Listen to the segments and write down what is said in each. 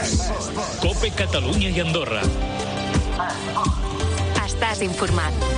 COPE Catalunya i Andorra. Estàs informat.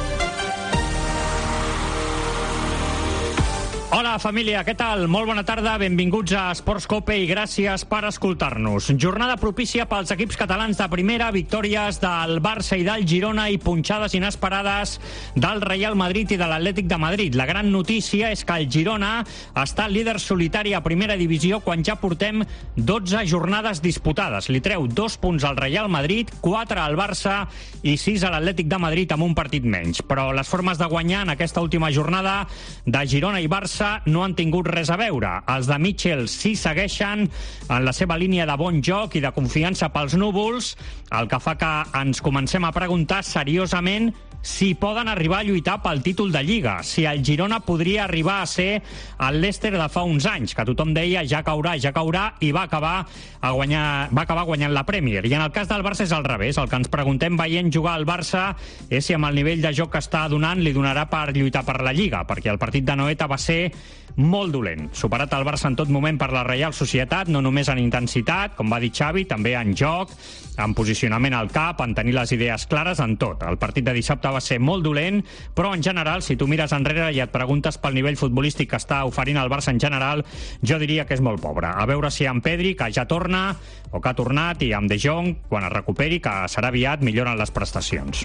Hola, família, què tal? Molt bona tarda, benvinguts a Esports COPE i gràcies per escoltar-nos. Jornada propícia pels equips catalans de primera, victòries del Barça i del Girona i punxades inesperades del Real Madrid i de l'Atlètic de Madrid. La gran notícia és que el Girona està líder solitari a primera divisió quan ja portem 12 jornades disputades. Li treu 2 punts al Real Madrid, 4 al Barça i 6 a l'Atlètic de Madrid amb un partit menys. Però les formes de guanyar en aquesta última jornada de Girona i Barça no han tingut res a veure. Els de Mitchell sí segueixen en la seva línia de bon joc i de confiança pels núvols, el que fa que ens comencem a preguntar seriosament si poden arribar a lluitar pel títol de Lliga, si el Girona podria arribar a ser el Leicester de fa uns anys, que tothom deia ja caurà, i va acabar guanyant la Premier. I en el cas del Barça és al revés. El que ens preguntem veient jugar al Barça és si amb el nivell de joc que està donant li donarà per lluitar per la Lliga, perquè el partit de Noeta va ser molt dolent. Superat el Barça en tot moment per la Reial Societat, no només en intensitat, com va dir Xavi, també en joc, en posicionament al cap, en tenir les idees clares, en tot. El partit de dissabte va ser molt dolent, però en general, si tu mires enrere i et preguntes pel nivell futbolístic que està oferint el Barça en general, jo diria que és molt pobre. A veure si amb Pedri, que ja torna, o que ha tornat, i amb De Jong, quan es recuperi, que serà aviat, milloren les prestacions.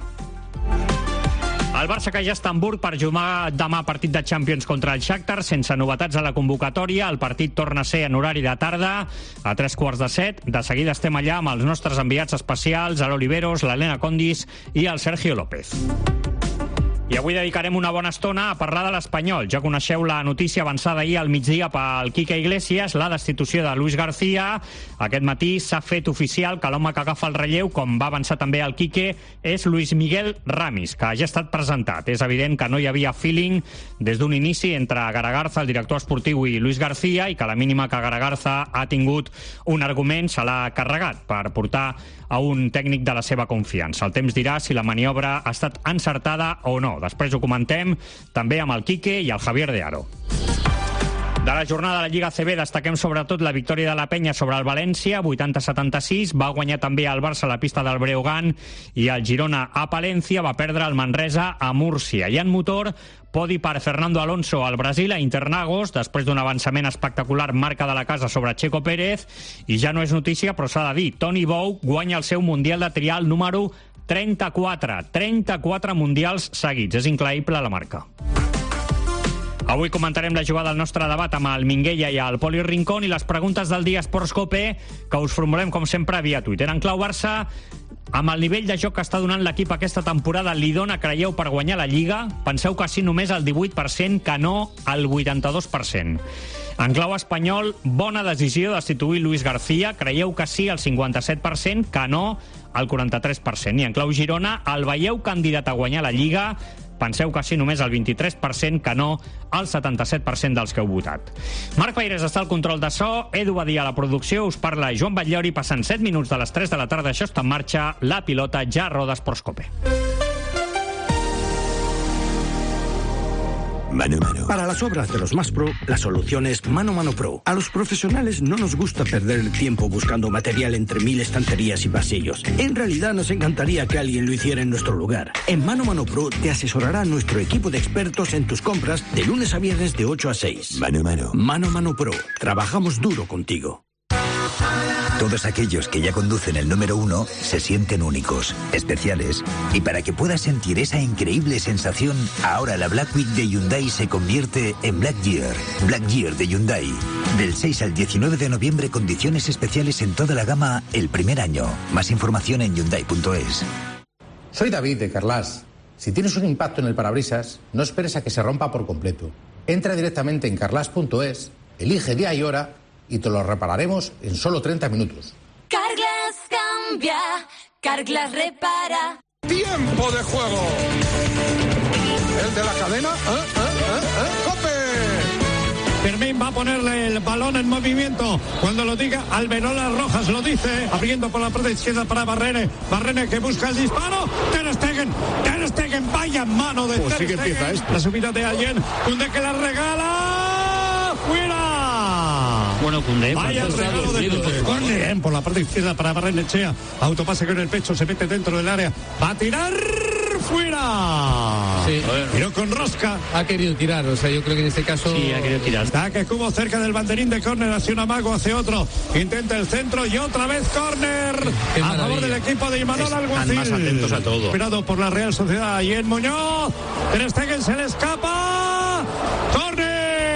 El Barça que ja està a Hamburg per jugar demà partit de Champions contra el Shakhtar, sense novetats a la convocatòria. El partit torna a ser en horari de tarda, a 6:45. De seguida estem allà amb els nostres enviats especials, l'Oliveros, l'Helena Condis i el Sergio López. I avui dedicarem una bona estona a parlar de l'Espanyol. Ja coneixeu la notícia avançada ahir al migdia pel Quique Iglesias, la destitució de Luis García. Aquest matí s'ha fet oficial que l'home que agafa el relleu, com va avançar també el Quique, és Luis Miguel Ramis, que ja ha estat presentat. És evident que no hi havia feeling des d'un inici entre Garagarza, el director esportiu, i Luis García, i que la mínima que Garagarza ha tingut un argument se l'ha carregat per portar a un tècnic de la seva confiança. El temps dirà si la maniobra ha estat encertada o no. Després ho comentem també amb el Quique i el Javier de Aro. De la jornada de la Lliga ACB destaquem sobretot la victòria de la Penya sobre el València, 80-76. Va guanyar també el Barça a la pista del Breogán i el Girona a Palència va perdre el Manresa a Múrcia. I en motor, podi per Fernando Alonso al Brasil a Interlagos, després d'un avançament espectacular, marca de la casa sobre Checo Pérez. I ja no és notícia, però s'ha de dir, Toni Bou guanya el seu Mundial de Trial número 34 mundials seguits. És increïble la marca. Avui comentarem la jugada del nostre debat amb el Minguella i el Poli Rincón i les preguntes del dia Esports COPE que us formulem, com sempre, via Twitter. En clau Barça, amb el nivell de joc que està donant l'equip aquesta temporada, li dona, creieu, per guanyar la Lliga? Penseu que sí, només el 18%, que no el 82%. En clau espanyol, bona decisió de destituir Luis García. Creieu que sí, el 57%, que no el 43%. I en clau Girona, el veieu candidat a guanyar la Lliga? Penseu que sí, només el 23%, que no el 77% dels que heu votat. Marc Paires està al control de so, Edu Badia a la producció, us parla Joan Batllori, passant 7 minuts de les 3 de la tarda, això està en marxa, la pilota ja roda Esports COPE. Mano a mano. Para las obras de los más pro, la solución es Mano a Mano Pro. A los profesionales no nos gusta perder el tiempo buscando material entre 1000 estanterías y pasillos. En realidad nos encantaría que alguien lo hiciera en nuestro lugar. En Mano a Mano Pro te asesorará nuestro equipo de expertos en tus compras de lunes a viernes de 8 a 6. Mano a Mano. Mano a Mano Pro. Trabajamos duro contigo. Todos aquellos que ya conducen el número 1 se sienten únicos, especiales. Y para que puedas sentir esa increíble sensación, ahora la Black Week de Hyundai se convierte en Black Year. Black Year de Hyundai. Del 6 al 19 de noviembre, condiciones especiales en toda la gama el primer año. Más información en Hyundai.es. Soy David de Carlas. Si tienes un impacto en el parabrisas, no esperes a que se rompa por completo. Entra directamente en Carlas.es, elige día y hora y te lo repararemos en solo 30 minutos. Carglass cambia, Carglass repara. ¡Tiempo de juego! ¿El de la cadena? ¡Cope! Fermín va a ponerle el balón en movimiento. Cuando lo diga, Alberola Rojas lo dice. Abriendo por la parte izquierda para Barrene. Barrene que busca el disparo. Ter Stegen, vaya mano de Ter Stegen. Empieza esto. La subida de Allen. Koundé que la regala. ¡Fuera! Bueno, Koundé. Vaya el regalo de Koundé por la parte izquierda para Barrenechea. Autopase con el pecho, se mete dentro del área. Va a tirar fuera. Sí. Pero con rosca. Ha querido tirar, o sea, yo creo que en este caso... Sí, ha querido tirar. Está que Cubo cerca del banderín de córner, hace un amago, hace otro. Intenta el centro y otra vez córner. A favor del equipo de Imanol Alguacil. Están más atentos a todo. Esperado por la Real Sociedad. Y en Muñoz, Ter Stegen se le escapa. ¡Córner!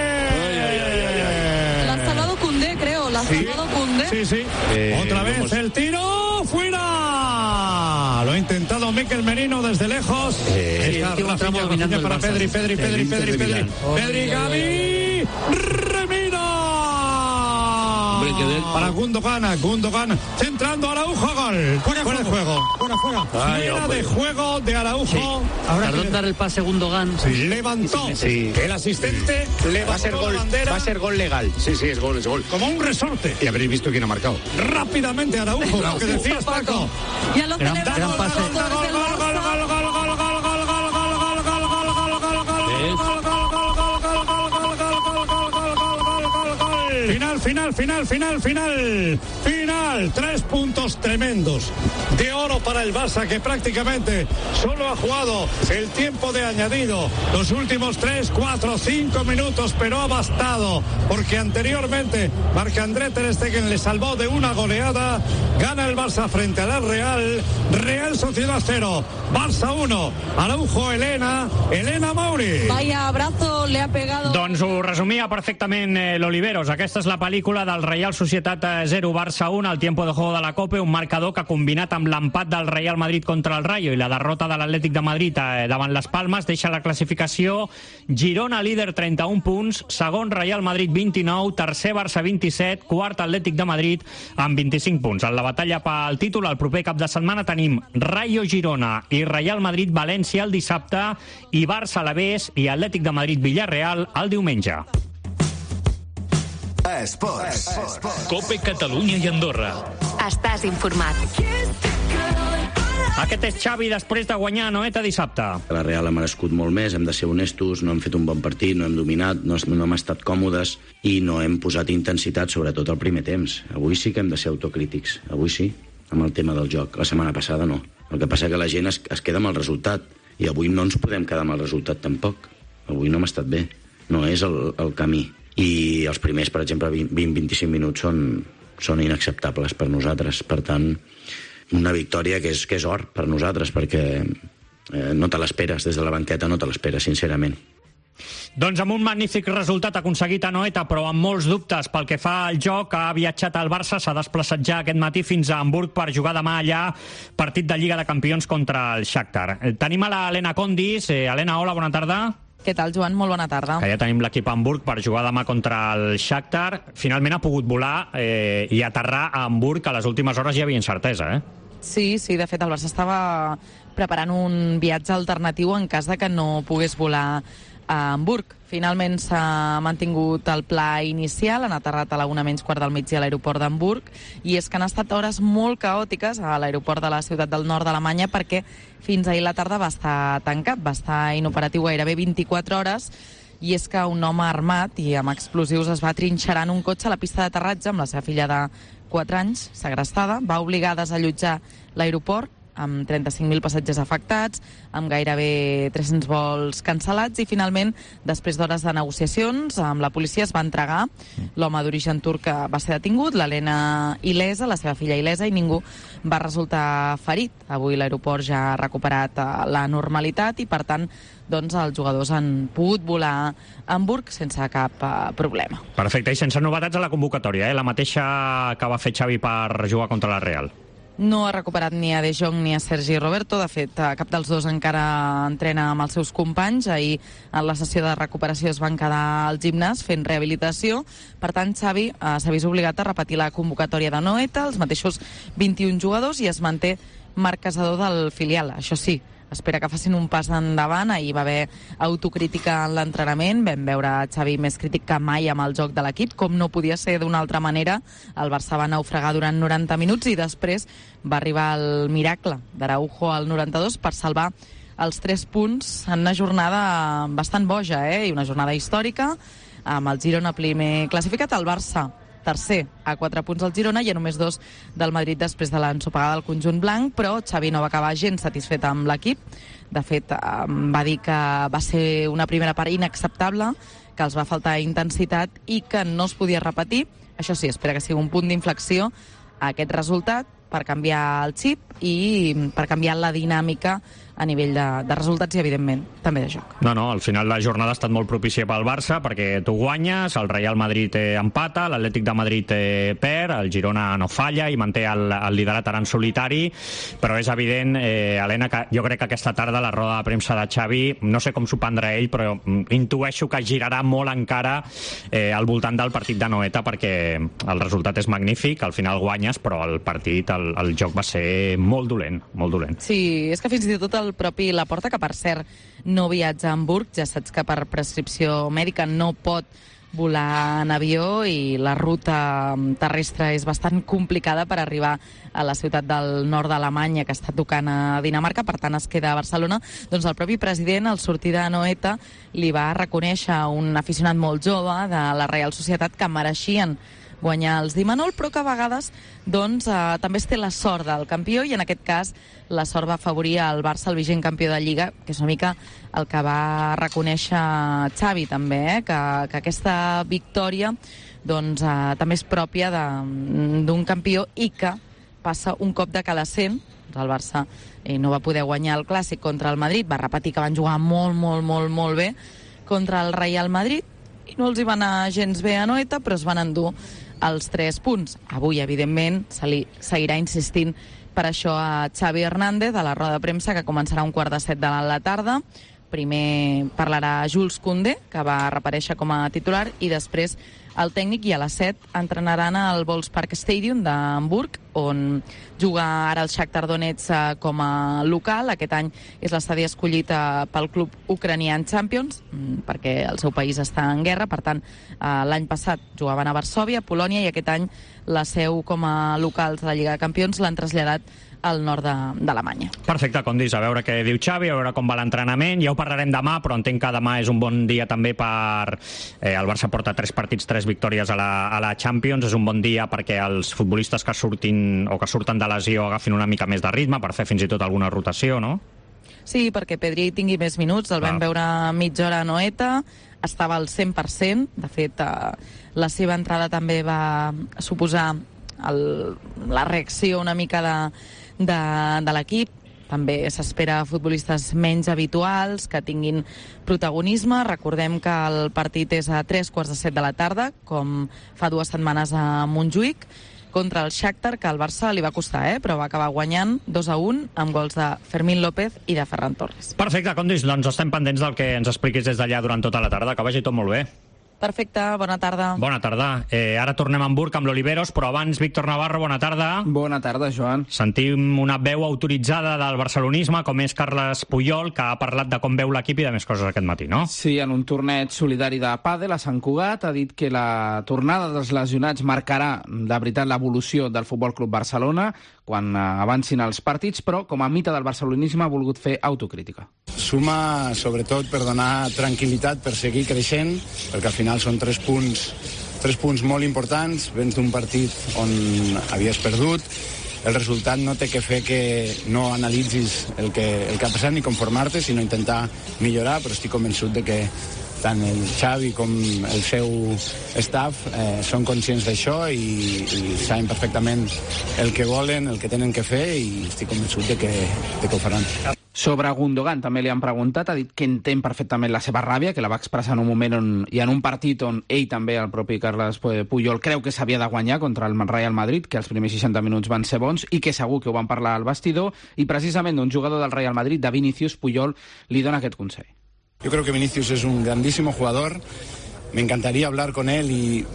La ha salvado Koundé, creo. La ha salvado Koundé. Sí. Otra vez el tiro. ¡Fuera! Lo ha intentado Mikel Merino desde lejos. Está Rafinha para Pedri. Pedri, Gavi. ¡Remino! Para Gundogan, centrando Araujo, gol. Fuera de juego. Fuera de juego de Araujo. Sí. Tardó en dar el pase Gundogan. Levantó. Sí. El asistente levantó la bandera. Va a ser gol legal. Sí, es gol. Como un resorte. Y habréis visto quién ha marcado. Rápidamente Araujo, lo que decías, Paco. Ya lo celebran gran los pase. jugadores del Barça. Final. 3 puntos tremendos de oro para el Barça, que prácticamente solo ha jugado el tiempo de añadido, los últimos 3, 4, 5 minutos, pero ha bastado, porque anteriormente Marc-André Ter Stegen le salvó de una goleada. Gana el Barça frente a la Real Sociedad 0, Barça 1. Araujo, Elena Mauri. Vaya abrazo le ha pegado. Doncs ho resumia perfectament l'Oliveros. Aquesta és la pel·lícula del Real Societat 0, Barça 1, el tiempo de juego de la Copa, un marcador que combinat amb l'empat del Real Madrid contra el Rayo i la derrota de l'Atlètic de Madrid davant les Palmes deixa la classificació Girona líder 31 punts, segon Real Madrid 29, tercer Barça 27, quart Atlètic de Madrid amb 25 punts. En la batalla pel títol el proper cap de setmana tenim Rayo Girona i Real Madrid València el dissabte i Barça Alavés i Atlètic de Madrid Villarreal el diumenge. Esports. Cope Catalunya i Andorra. Estàs informat. Aquest és Xavi després de guanyar Anoeta dissabte. La Real ha merescut molt més, hem de ser honestos, no hem fet un bon partit, no hem dominat, no hem estat còmodes i no hem posat intensitat, sobretot al primer temps. Avui sí que hem de ser autocrítics, avui sí, amb el tema del joc. La setmana passada no. El que passa que la gent es queda amb el resultat i avui no ens podem quedar amb el resultat tampoc. Avui no hem estat bé, no és el camí. I els primers, per exemple, 20-25 minuts són inacceptables per nosaltres. Per tant, una victòria que és or per nosaltres, perquè no te l'esperes, des de la banqueta no te l'esperes, sincerament. Doncs amb un magnífic resultat aconseguit a Anoeta, però amb molts dubtes pel que fa al joc, ha viatjat al Barça, s'ha desplaçat ja aquest matí fins a Hamburg per jugar demà allà partit de Lliga de Campions contra el Shakhtar. Tenim a l'Helena Condis. Helena, hola, bona tarda. Què tal, Joan? Molt bona tarda. Que ja tenim l'equip a Hamburg per jugar demà contra el Shakhtar. Finalment ha pogut volar i aterrar a Hamburg, a les últimes hores hi havia incertesa, Sí, de fet el Barça estava preparant un viatge alternatiu en cas de que no pogués volar a Hamburg. Finalment s'ha mantingut el pla inicial, han aterrat a la 1:15 del migdia a l'aeroport d'Hamburg, i és que han estat hores molt caòtiques a l'aeroport de la ciutat del nord d'Alemanya perquè fins ahir la tarda va estar tancat, va estar inoperatiu gairebé 24 hores, i és que un home armat i amb explosius es va trinxerar en un cotxe a la pista d'aterratge amb la seva filla de 4 anys, segrestada, va obligar a desallotjar l'aeroport amb 35.000 passatgers afectats, amb gairebé 300 vols cancel·lats, i finalment, després d'hores de negociacions, amb la policia es va entregar. L'home d'origen turc va ser detingut, l'Helena il·lesa, la seva filla il·lesa, i ningú va resultar ferit. Avui l'aeroport ja ha recuperat la normalitat i, per tant, doncs els jugadors han pogut volar a Hamburg sense cap problema. Perfecte, i sense novetats a la convocatòria, la mateixa que va fer Xavi per jugar contra la Real. No ha recuperat ni a De Jong ni a Sergi Roberto. De fet, cap dels dos encara entrena amb els seus companys. Ahir, en la sessió de recuperació, es van quedar al gimnàs fent rehabilitació. Per tant, Xavi s'ha vist obligat a repetir la convocatòria de Noeta, els mateixos 21 jugadors, i es manté Marc Casador del filial. Això sí, espera que facin un pas endavant. Ahir va haver autocrítica en l'entrenament, vam veure Xavi més crític que mai amb el joc de l'equip, com no podia ser d'una altra manera. El Barça va naufragar durant 90 minuts i després va arribar el miracle d'Araujo al 92 per salvar els 3 punts en una jornada bastant boja, i una jornada històrica, amb el Girona primer classificat. El Barça tercer a 4 punts al Girona i a només 2 del Madrid després de l'ensopegada del conjunt blanc, però Xavi no va acabar gens satisfet amb l'equip. De fet, va dir que va ser una primera part inacceptable, que els va faltar intensitat i que no es podia repetir. Això sí, espera que sigui un punt d'inflexió aquest resultat per canviar el xip i per canviar la dinàmica a nivell de resultats i, evidentment, també de joc. No, al final la jornada ha estat molt propícia pel Barça perquè tu guanyes, el Real Madrid empata, l'Atlètic de Madrid perd, el Girona no falla i manté el liderat ara en solitari, però és evident, Helena, que jo crec que aquesta tarda la roda de premsa de Xavi, no sé com s'ho prendrà ell, però intueixo que girarà molt encara al voltant del partit de Noeta perquè el resultat és magnífic, al final guanyes, però el partit, el joc va ser molt dolent, molt dolent. Sí, és que fins i tot el propi Laporta, que per cert no viatja a Hamburg, ja saps que per prescripció mèdica no pot volar en avió i la ruta terrestre és bastant complicada per arribar a la ciutat del nord d'Alemanya que està tocant a Dinamarca, per tant es queda a Barcelona. Doncs el propi president, al sortir de Noeta, li va reconèixer a un aficionat molt jove de la Reial Societat que mereixien guanyar els d'Imanol, però que a vegades també es té la sort del campió i en aquest cas la sort va afavorir el Barça, el vigent campió de Lliga, que és una mica el que va reconèixer Xavi també, que aquesta victòria també és pròpia d'un campió i que passa un cop de cada 100. El Barça no va poder guanyar el Clàssic contra el Madrid, va repetir que van jugar molt bé contra el Real Madrid i no els hi va anar gens bé a Noeta, però es van endur els 3 punts. Avui, evidentment, se li seguirà insistint per això a Xavi Hernández a la roda de premsa, que començarà a 6:45 de la tarda. Primer parlarà Jules Koundé, que va reaparèixer com a titular, i després el tècnic, i a les 7 entrenaran al Volkspark Stadium d'Hamburg, on juga ara el Shakhtar Donetsk com a local. Aquest any és l'estadi escollit pel club ucranià Champions, perquè el seu país està en guerra. Per tant, l'any passat jugaven a Varsòvia, Polònia, i aquest any la seu com a locals de la Lliga de Campions l'han traslladat al nord d'Alemanya. Perfecte, Condis, a veure què diu Xavi, a veure com va l'entrenament. Ja ho parlarem demà, però entenc que demà és un bon dia també per... el Barça porta 3 partits, 3 victòries a la Champions. És un bon dia perquè els futbolistes que surtin o que surten de lesió agafin una mica més de ritme per fer fins i tot alguna rotació, no? Sí, perquè Pedri tingui més minuts. El vam veure mitja hora a Noeta, estava al 100%. De fet, la seva entrada també va suposar la reacció una mica de l'equip. També s'espera futbolistes menys habituals, que tinguin protagonisme. Recordem que el partit és a 6:45 de la tarda, com fa 2 setmanes a Montjuïc, contra el Shakhtar, que al Barça li va costar, però va acabar guanyant 2-1 amb gols de Fermín López i de Ferran Torres. Perfecte, Condis, doncs estem pendents del que ens expliquis des d'allà durant tota la tarda. Que vagi tot molt bé. Perfecte, bona tarda. Bona tarda. Ara tornem a Hamburg amb l'Oliveros, però abans, Víctor Navarro, bona tarda. Bona tarda, Joan. Sentim una veu autoritzada del barcelonisme, com és Carles Puyol, que ha parlat de com veu l'equip i de més coses aquest matí, no? Sí, en un torneig solidari de pàdel a Sant Cugat ha dit que la tornada dels lesionats marcarà de veritat l'evolució del Futbol Club Barcelona quan avancin els partits, però com a mite del barcelonisme ha volgut fer autocrítica. Suma, sobretot, per donar tranquil·litat, per seguir creixent, perquè al final són 3 punts molt importants. Vens d'un partit on havies perdut. El resultat no té que fer que no analitzis el que ha passat ni conformar-te, sinó intentar millorar, però estic convençut de que tant el Xavi com el seu staff són conscients d'això i saben perfectament el que volen, el que tenen que fer, i estic convençut de que ho faran. Sobre Gundogan també li han preguntat, ha dit que entén perfectament la seva ràbia, que la va expressar en un moment i en un partit on ell també, el propi Carles Puyol, creu que s'havia de guanyar contra el Real Madrid, que els primers 60 minuts van ser bons i que segur que ho van parlar al vestidor, i precisament d'un jugador del Real Madrid, de Vinicius, Puyol li dona aquest consell. Yo creo que Vinicius es un grandísimo jugador. Me encantaría hablar con él y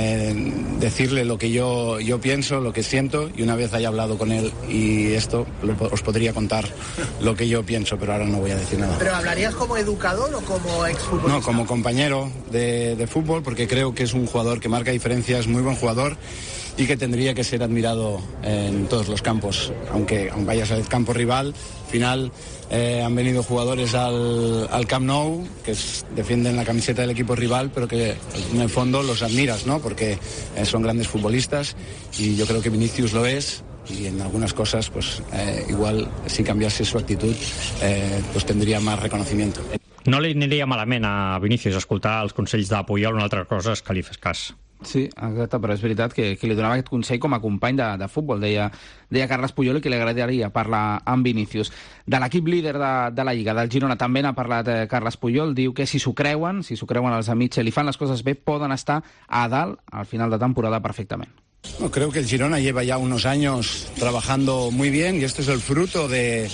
decirle lo que yo pienso, lo que siento, y una vez haya hablado con él y esto, os podría contar lo que yo pienso, pero ahora no voy a decir nada. ¿Pero hablarías como educador o como exfutbolista? No, como compañero de fútbol, porque creo que es un jugador que marca diferencias, muy buen jugador, y que tendría que ser admirado en todos los campos, aunque vayas al campo rival. Al final han venido jugadores al Camp Nou que defienden la camiseta del equipo rival, pero que en el fondo los admiras, ¿no? Porque son grandes futbolistas y yo creo que Vinicius lo es. Y en algunas cosas, pues igual si cambiase su actitud, pues tendría más reconocimiento. No li aniria malament a Vinícius escoltar els consells de Puyol, una altra cosa és que li fes cas. Sí, exacte, però és veritat que li donava aquest consell com a company de futbol, deia Carles Puyol, i que li agradaria parlar amb Vinícius. De l'equip líder de la Lliga, del Girona, també n'ha parlat Carles Puyol, diu que si s'ho creuen els amics i li fan les coses bé, poden estar a dalt al final de temporada perfectament. No, creo que el Girona lleva ya unos años trabajando muy bien y esto es el fruto de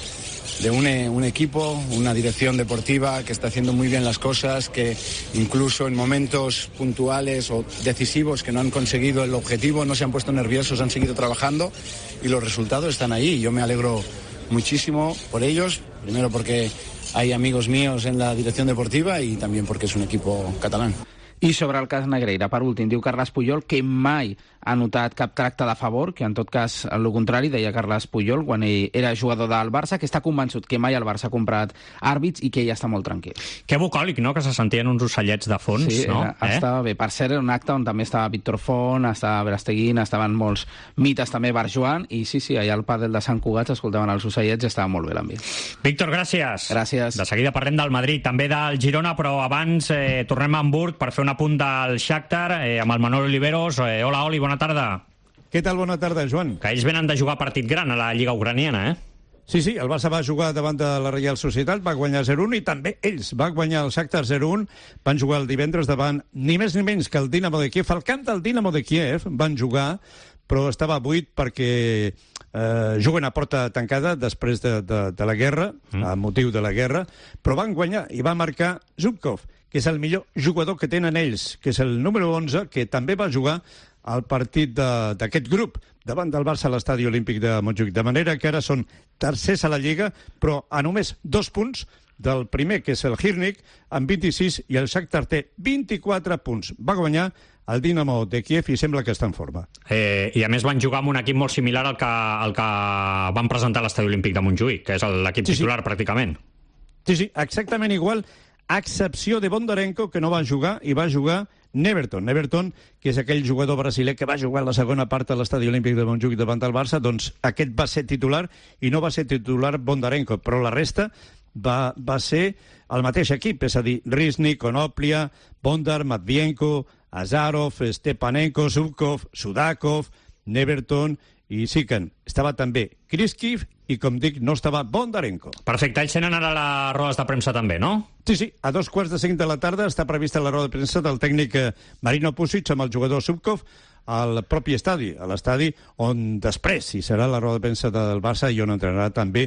un equipo, una dirección deportiva que está haciendo muy bien las cosas, que incluso en momentos puntuales o decisivos que no han conseguido el objetivo, no se han puesto nerviosos, han seguido trabajando y los resultados están ahí. Yo me alegro muchísimo por ellos, primero porque hay amigos míos en la dirección deportiva y también porque es un equipo catalán. I sobre el cas Negreira, per últim, diu Carles Puyol que mai ha notat cap tracte de favor, que en tot cas, el contrari, deia Carles Puyol quan ell era jugador del Barça, que està convençut que mai el Barça ha comprat àrbits i que ell està molt tranquil. Que bucòlic, no?, que se sentien uns ocellets de fons, sí, no? Estava bé. Per cert, era un acte on també estava Víctor Font, estava Verasteguín, estaven molts mites també, Barjoan, i sí, allà al pàdel de Sant Cugat s'escoltaven els ocellets i estava molt bé l'ambient. Víctor, gràcies. Gràcies. De seguida parlem del Madrid, també del Girona, però abans tornem a Hamburg per fer un apunt del Shakhtar amb el Manol Oliveros. Hola, Oli, bona tarda. Què tal? Bona tarda, Joan. Que ells venen de jugar partit gran a la Lliga Ucraniana, eh? Sí, el Barça va jugar davant de la Reial Societat, va guanyar 0-1 i també ells va guanyar el Shakhtar 0-1. Van jugar el divendres davant ni més ni menys que el Dinamo de Kiev. Al camp del Dinamo de Kiev van jugar, però estava buit perquè juguen a porta tancada després de la guerra, a motiu de la guerra, però van guanyar i va marcar Zubkov, que és el millor jugador que tenen ells, que és el número 11, que també va jugar al partit d'aquest grup davant del Barça a l'Estadi Olímpic de Montjuïc. De manera que ara són tercers a la Lliga, però a només 2 punts del primer, que és el Hirnik, amb 26, i el Shakhtar té 24 punts. Va guanyar el Dinamo de Kiev i sembla que està en forma. I a més van jugar amb un equip molt similar al que van presentar a l'Estadi Olímpic de Montjuïc, que és l'equip titular pràcticament. Sí, exactament igual, a excepció de Bondarenko, que no va jugar, i va jugar Neverton, que és aquell jugador brasiler que va jugar la segona part a l'Estadi Olímpic de Montjuïc davant del Barça. Doncs aquest va ser titular i no va ser titular Bondarenko, però la resta va ser el mateix equip, és a dir, Riznik, Konoplia, Bondar, Matvienko, Azarov, Stepanenko, Zubkov, Sudakov, Neverton i Sikan. Estava també Kriskiv i, com dic, no estava Bondarenko. Perfecte, ells tenen ara les rodes de premsa també, no? Sí, a 2:45 de la tarda està prevista la roda de premsa del tècnic Marino Pusic amb el jugador Zubkov al propi estadi, a l'estadi on després hi serà la roda de premsa del Barça i on entrenarà també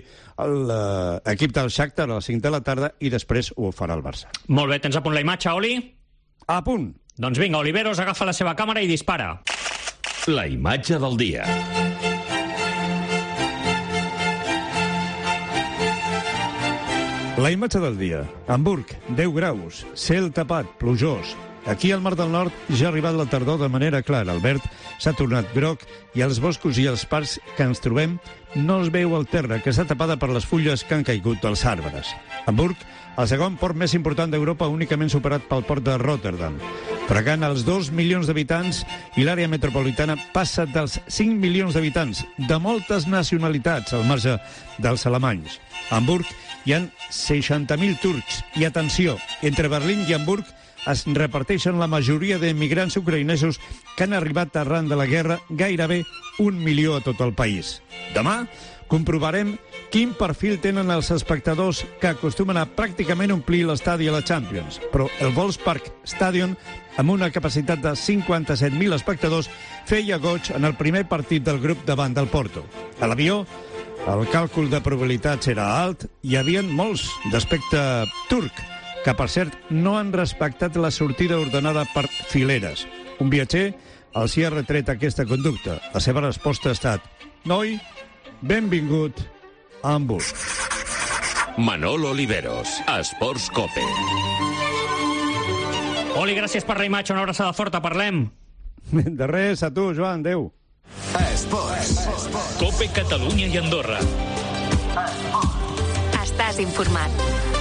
l'equip del Shakhtar a les 5 de la tarda i després ho farà el Barça. Molt bé, tens a punt la imatge, Oli? A punt. Doncs vinga, Oliveros agafa la seva càmera i dispara. La imatge del dia. La imatge del dia. Hamburg, 10 graus, cel tapat, plujós. Aquí al Mar del Nord ja ha arribat la tardor de manera clara. El verd s'ha tornat groc i als boscos i als parcs que ens trobem no es veu el terra, que està tapada per les fulles que han caigut dels arbres. Hamburg, el segon port més important d'Europa, únicament superat pel port de Rotterdam. Fregant els 2 milions d'habitants i l'àrea metropolitana passa dels 5 milions d'habitants, de moltes nacionalitats, al marge dels alemanys. A Hamburg hi ha 60.000 turcs i, atenció, entre Berlín i Hamburg es reparteixen la majoria d'emigrants ucraïnesos que han arribat arran de la guerra, gairebé 1 milió a tot el país. Demà comprovarem quin perfil tenen els espectadors que acostumen a pràcticament omplir l'estadi a la Champions. Però el Volkspark Stadion, amb una capacitat de 57.000 espectadors, feia goig en el primer partit del grup davant del Porto. A l'avió, el càlcul de probabilitats era alt i hi havia molts d'aspecte turc, que, per cert, no han respectat la sortida ordenada per fileres. Un viatger els hi ha retret aquesta conducta. La seva resposta ha estat: noi, benvingut a Hamburg. Manol Oliveros, Esports Cope. Oli, gràcies per la imatge, una abraçada forta, parlem. De res, a tu, Joan, adéu. Esports. Cope Catalunya i Andorra. Estàs informat.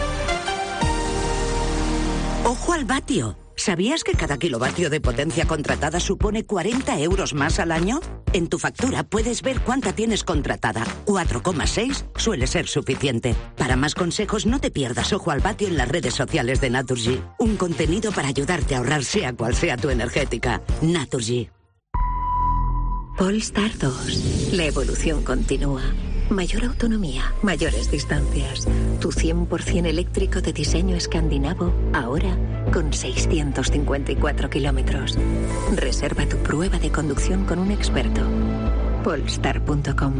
Ojo al vatio. ¿Sabías que cada kilovatio de potencia contratada supone 40 euros más al año? En tu factura puedes ver cuánta tienes contratada. 4,6 suele ser suficiente. Para más consejos, no te pierdas Ojo al vatio en las redes sociales de Naturgy. Un contenido para ayudarte a ahorrar sea cual sea tu energética. Naturgy. Polestar 2. La evolución continúa. Mayor autonomía, mayores distancias. Tu 100% eléctrico de diseño escandinavo, ahora con 654 kilómetros. Reserva tu prueba de conducción con un experto. Polestar.com.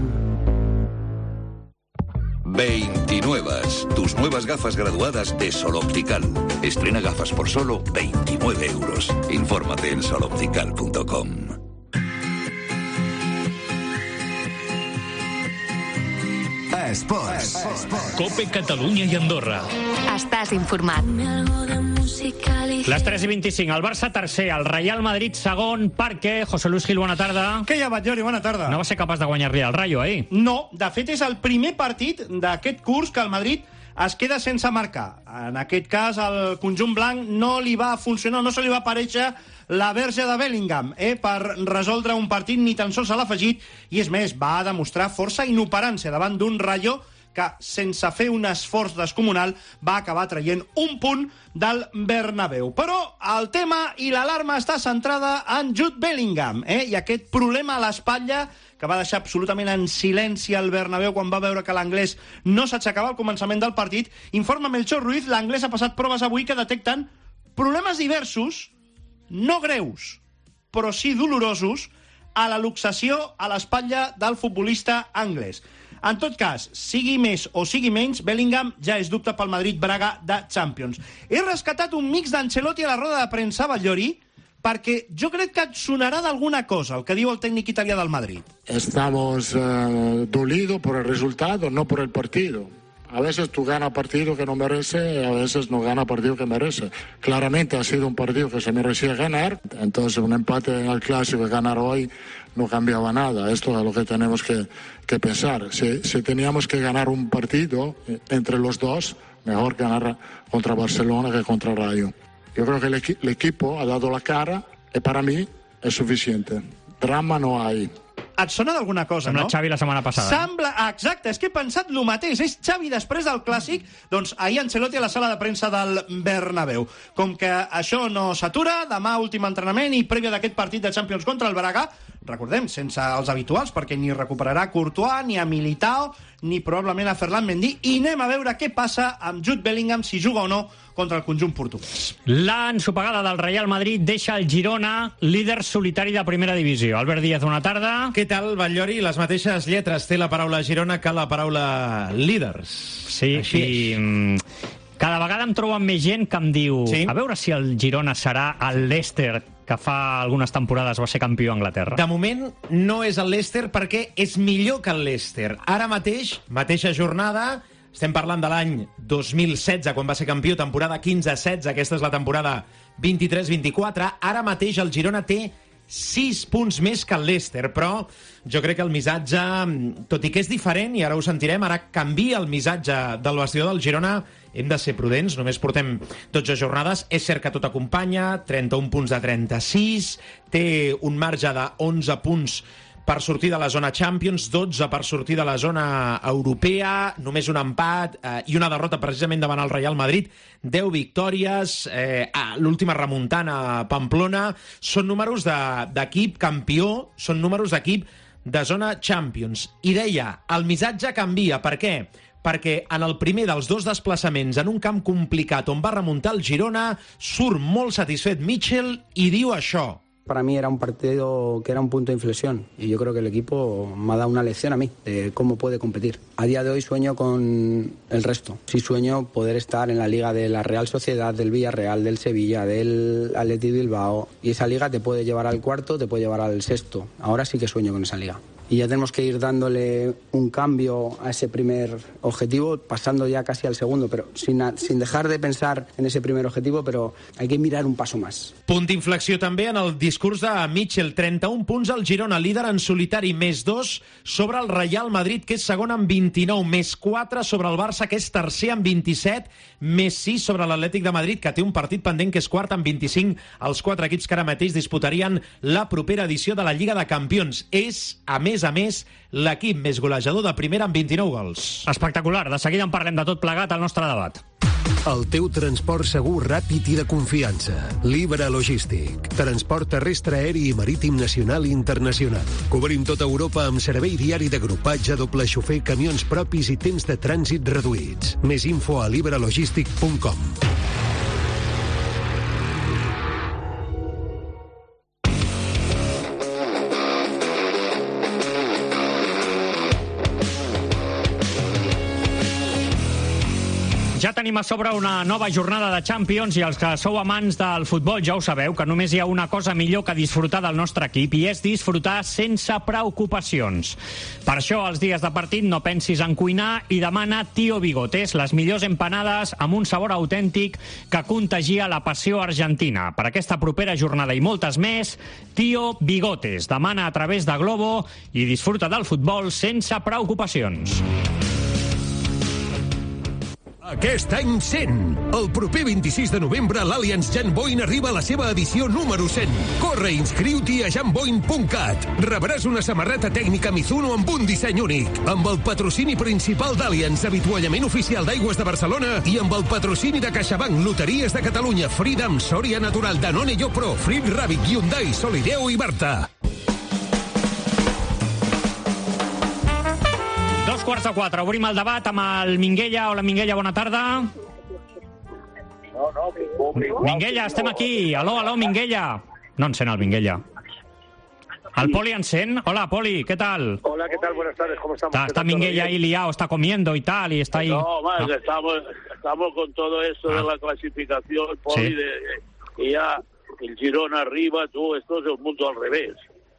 29. Tus nuevas gafas graduadas de Sol Optical. Estrena gafas por solo 29 euros. Infórmate en soloptical.com. Esports. Cope Catalunya i Andorra. Estàs informat. Les 3:25, el Barça tercer, el Real Madrid segon, perquè, José Luis Gil, bona tarda. Què hi ha, Batllori? Bona tarda. No va ser capaç de guanyar-li al Rayo ahir. No, de fet és el primer partit d'aquest curs que el Madrid es queda sense marcar. En aquest cas, el conjunt blanc no li va funcionar, no se li va aparèixer la verge de Bellingham per resoldre un partit, ni tan sols se l'ha afegit, i és més, va demostrar força inoperància davant d'un Rayo que, sense fer un esforç descomunal, va acabar traient un punt del Bernabéu. Però el tema i l'alarma està centrada en Jude Bellingham, i aquest problema a l'espatlla que va deixar absolutament en silenci el Bernabéu quan va veure que l'anglès no s'aixecava al començament del partit. Informa Melchor Ruiz, l'anglès ha passat proves avui que detecten problemes diversos, no greus, però sí dolorosos, a la luxació a l'espatlla del futbolista anglès. En tot cas, sigui més o sigui menys, Bellingham ja és dubte pel Madrid-Braga de Champions. He rescatat un mix d'Ancelotti a la roda de premsa, Batllori, perquè jo crec que et sonarà d'alguna cosa el que diu el tècnic italià del Madrid. Estamos dolidos por el resultado, no por el partido. A veces tú ganas partido que no merece, a veces no gana partido que merece. Claramente ha sido un partido que se merecía ganar, entonces un empate en el Clásico y ganar hoy no cambiaba nada. Esto es lo que tenemos que pensar. Si teníamos que ganar un partido entre los dos, mejor ganar contra Barcelona que contra Rayo. Yo creo que el equipo ha dado la cara y para mí es suficiente. Drama no hay. Et sona d'alguna cosa, no? Sembla Xavi la setmana passada. Sembla, exacte, és que he pensat el mateix. És Xavi després del Clàssic, doncs ahir Ancelotti a la sala de premsa del Bernabéu. Com que això no s'atura, demà últim entrenament i prèvia d'aquest partit de Champions contra el Braga, recordem, sense els habituals, perquè ni recuperarà Courtois, ni a Militao, ni probablement a Ferland Mendy, i anem a veure què passa amb Jude Bellingham, si juga o no contra el conjunt portuguès. L'ensopegada del Real Madrid deixa el Girona líder solitari de primera divisió. Albert Díaz, bona tarda. Què tal, Batllori? Les mateixes lletres té la paraula Girona que la paraula líders. Sí, i cada vegada em trobo amb més gent que em diu a veure si el Girona serà el Leicester que fa algunes temporades va ser campió a Anglaterra. De moment no és el Leicester perquè és millor que el Leicester. Ara mateix, mateixa jornada, estem parlant de l'any 2016, quan va ser campió, temporada 15-16, aquesta és la temporada 23-24. Ara mateix el Girona té 6 punts més que el Leicester, però jo crec que el missatge, tot i que és diferent, i ara ho sentirem, ara canvia el missatge del vestidor del Girona. Hem de ser prudents, només portem 12 jornades. És cert que tot acompanya, 31 punts de 36, té un marge de 11 punts per sortir de la zona Champions, 12 per sortir de la zona europea, només un empat i una derrota precisament davant el Real Madrid, 10 victòries, l'última remuntant a Pamplona. Són números d'equip campió, són números d'equip de zona Champions. I deia, el missatge canvia. Per què? Perquè en el primer dels dos desplaçaments en un camp complicat on va remuntar el Girona, surt molt satisfet Mitchell i diu això. Para mí era un partido que era un punto de inflexión y yo creo que el equipo me ha dado una lección a mí de cómo puede competir. A día de hoy sueño con el resto. Sí sueño poder estar en la liga de la Real Sociedad, del Villarreal, del Sevilla, del Athletic Bilbao, y esa liga te puede llevar al cuarto, te puede llevar al sexto. Ahora sí que sueño con esa liga. y ya tenemos que ir dándole un cambio a ese primer objetivo, pasando ya casi al segundo, pero sin dejar de pensar en ese primer objetivo, pero hay que mirar un paso más. Punt d'inflexió també en el discurs de Mitchell. 31 punts al Girona, líder en solitari, més 2 sobre el Real Madrid, que és segon amb 29, més 4 sobre el Barça, que és tercer amb 27, més 6 sobre l'Atlètic de Madrid, que té un partit pendent, que és quart amb 25. Els 4 equips que ara mateix disputarien la propera edició de la Lliga de Campions. És, a més, l'equip més golejador de primera amb 29 gols. Espectacular. De seguida en parlem de tot plegat al nostre debat. El teu transport segur, ràpid i de confiança. Libra Logístic. Transport terrestre, aeri i marítim nacional i internacional. Cobrim tota Europa amb servei diari d'agrupatge, doble xofer, camions propis i temps de trànsit reduïts. Més info a libralogistic.com. Ja tenim a sobre una nova jornada de Champions i els que sou amants del futbol ja ho sabeu, que només hi ha una cosa millor que disfrutar del nostre equip i és disfrutar sense preocupacions. Per això, els dies de partit no pensis en cuinar i demana Tío Bigotes, les millors empanades amb un sabor autèntic que contagia la passió argentina. Per aquesta propera jornada i moltes més, Tío Bigotes. Demana a través de Globo i disfruta del futbol sense preocupacions. Aquest any 100. El proper 26 de novembre l'Allianz Jan Boyn arriba a la seva edició número 100. Corre i inscriu-t'hi a janboyn.cat. Rebràs una samarreta tècnica Mizuno amb un disseny únic, amb el patrocini principal d'Allianz, avituallament oficial d'Aigües de Barcelona i amb el patrocini de CaixaBank, Loteries de Catalunya, Freedom, Soria Natural, Danone Yopro, Frit Rabbit, Hyundai, Solideo i Barta. 3:45. Obrim el debat amb el Minguella. Hola, Minguella, bona tarda. Minguella, estem aquí. Aló, Minguella. No encén el Minguella. ¿El Poli encén? Hola, Poli, ¿qué tal? Hola, ¿qué tal? Buenas tardes, ¿cómo estamos? Está Minguella ahí liado, está comiendo y tal, y está ahí... No, más, no. Estamos con todo esto de la clasificación, Poli, sí. Y ya el Girona arriba, esto es el mundo al revés.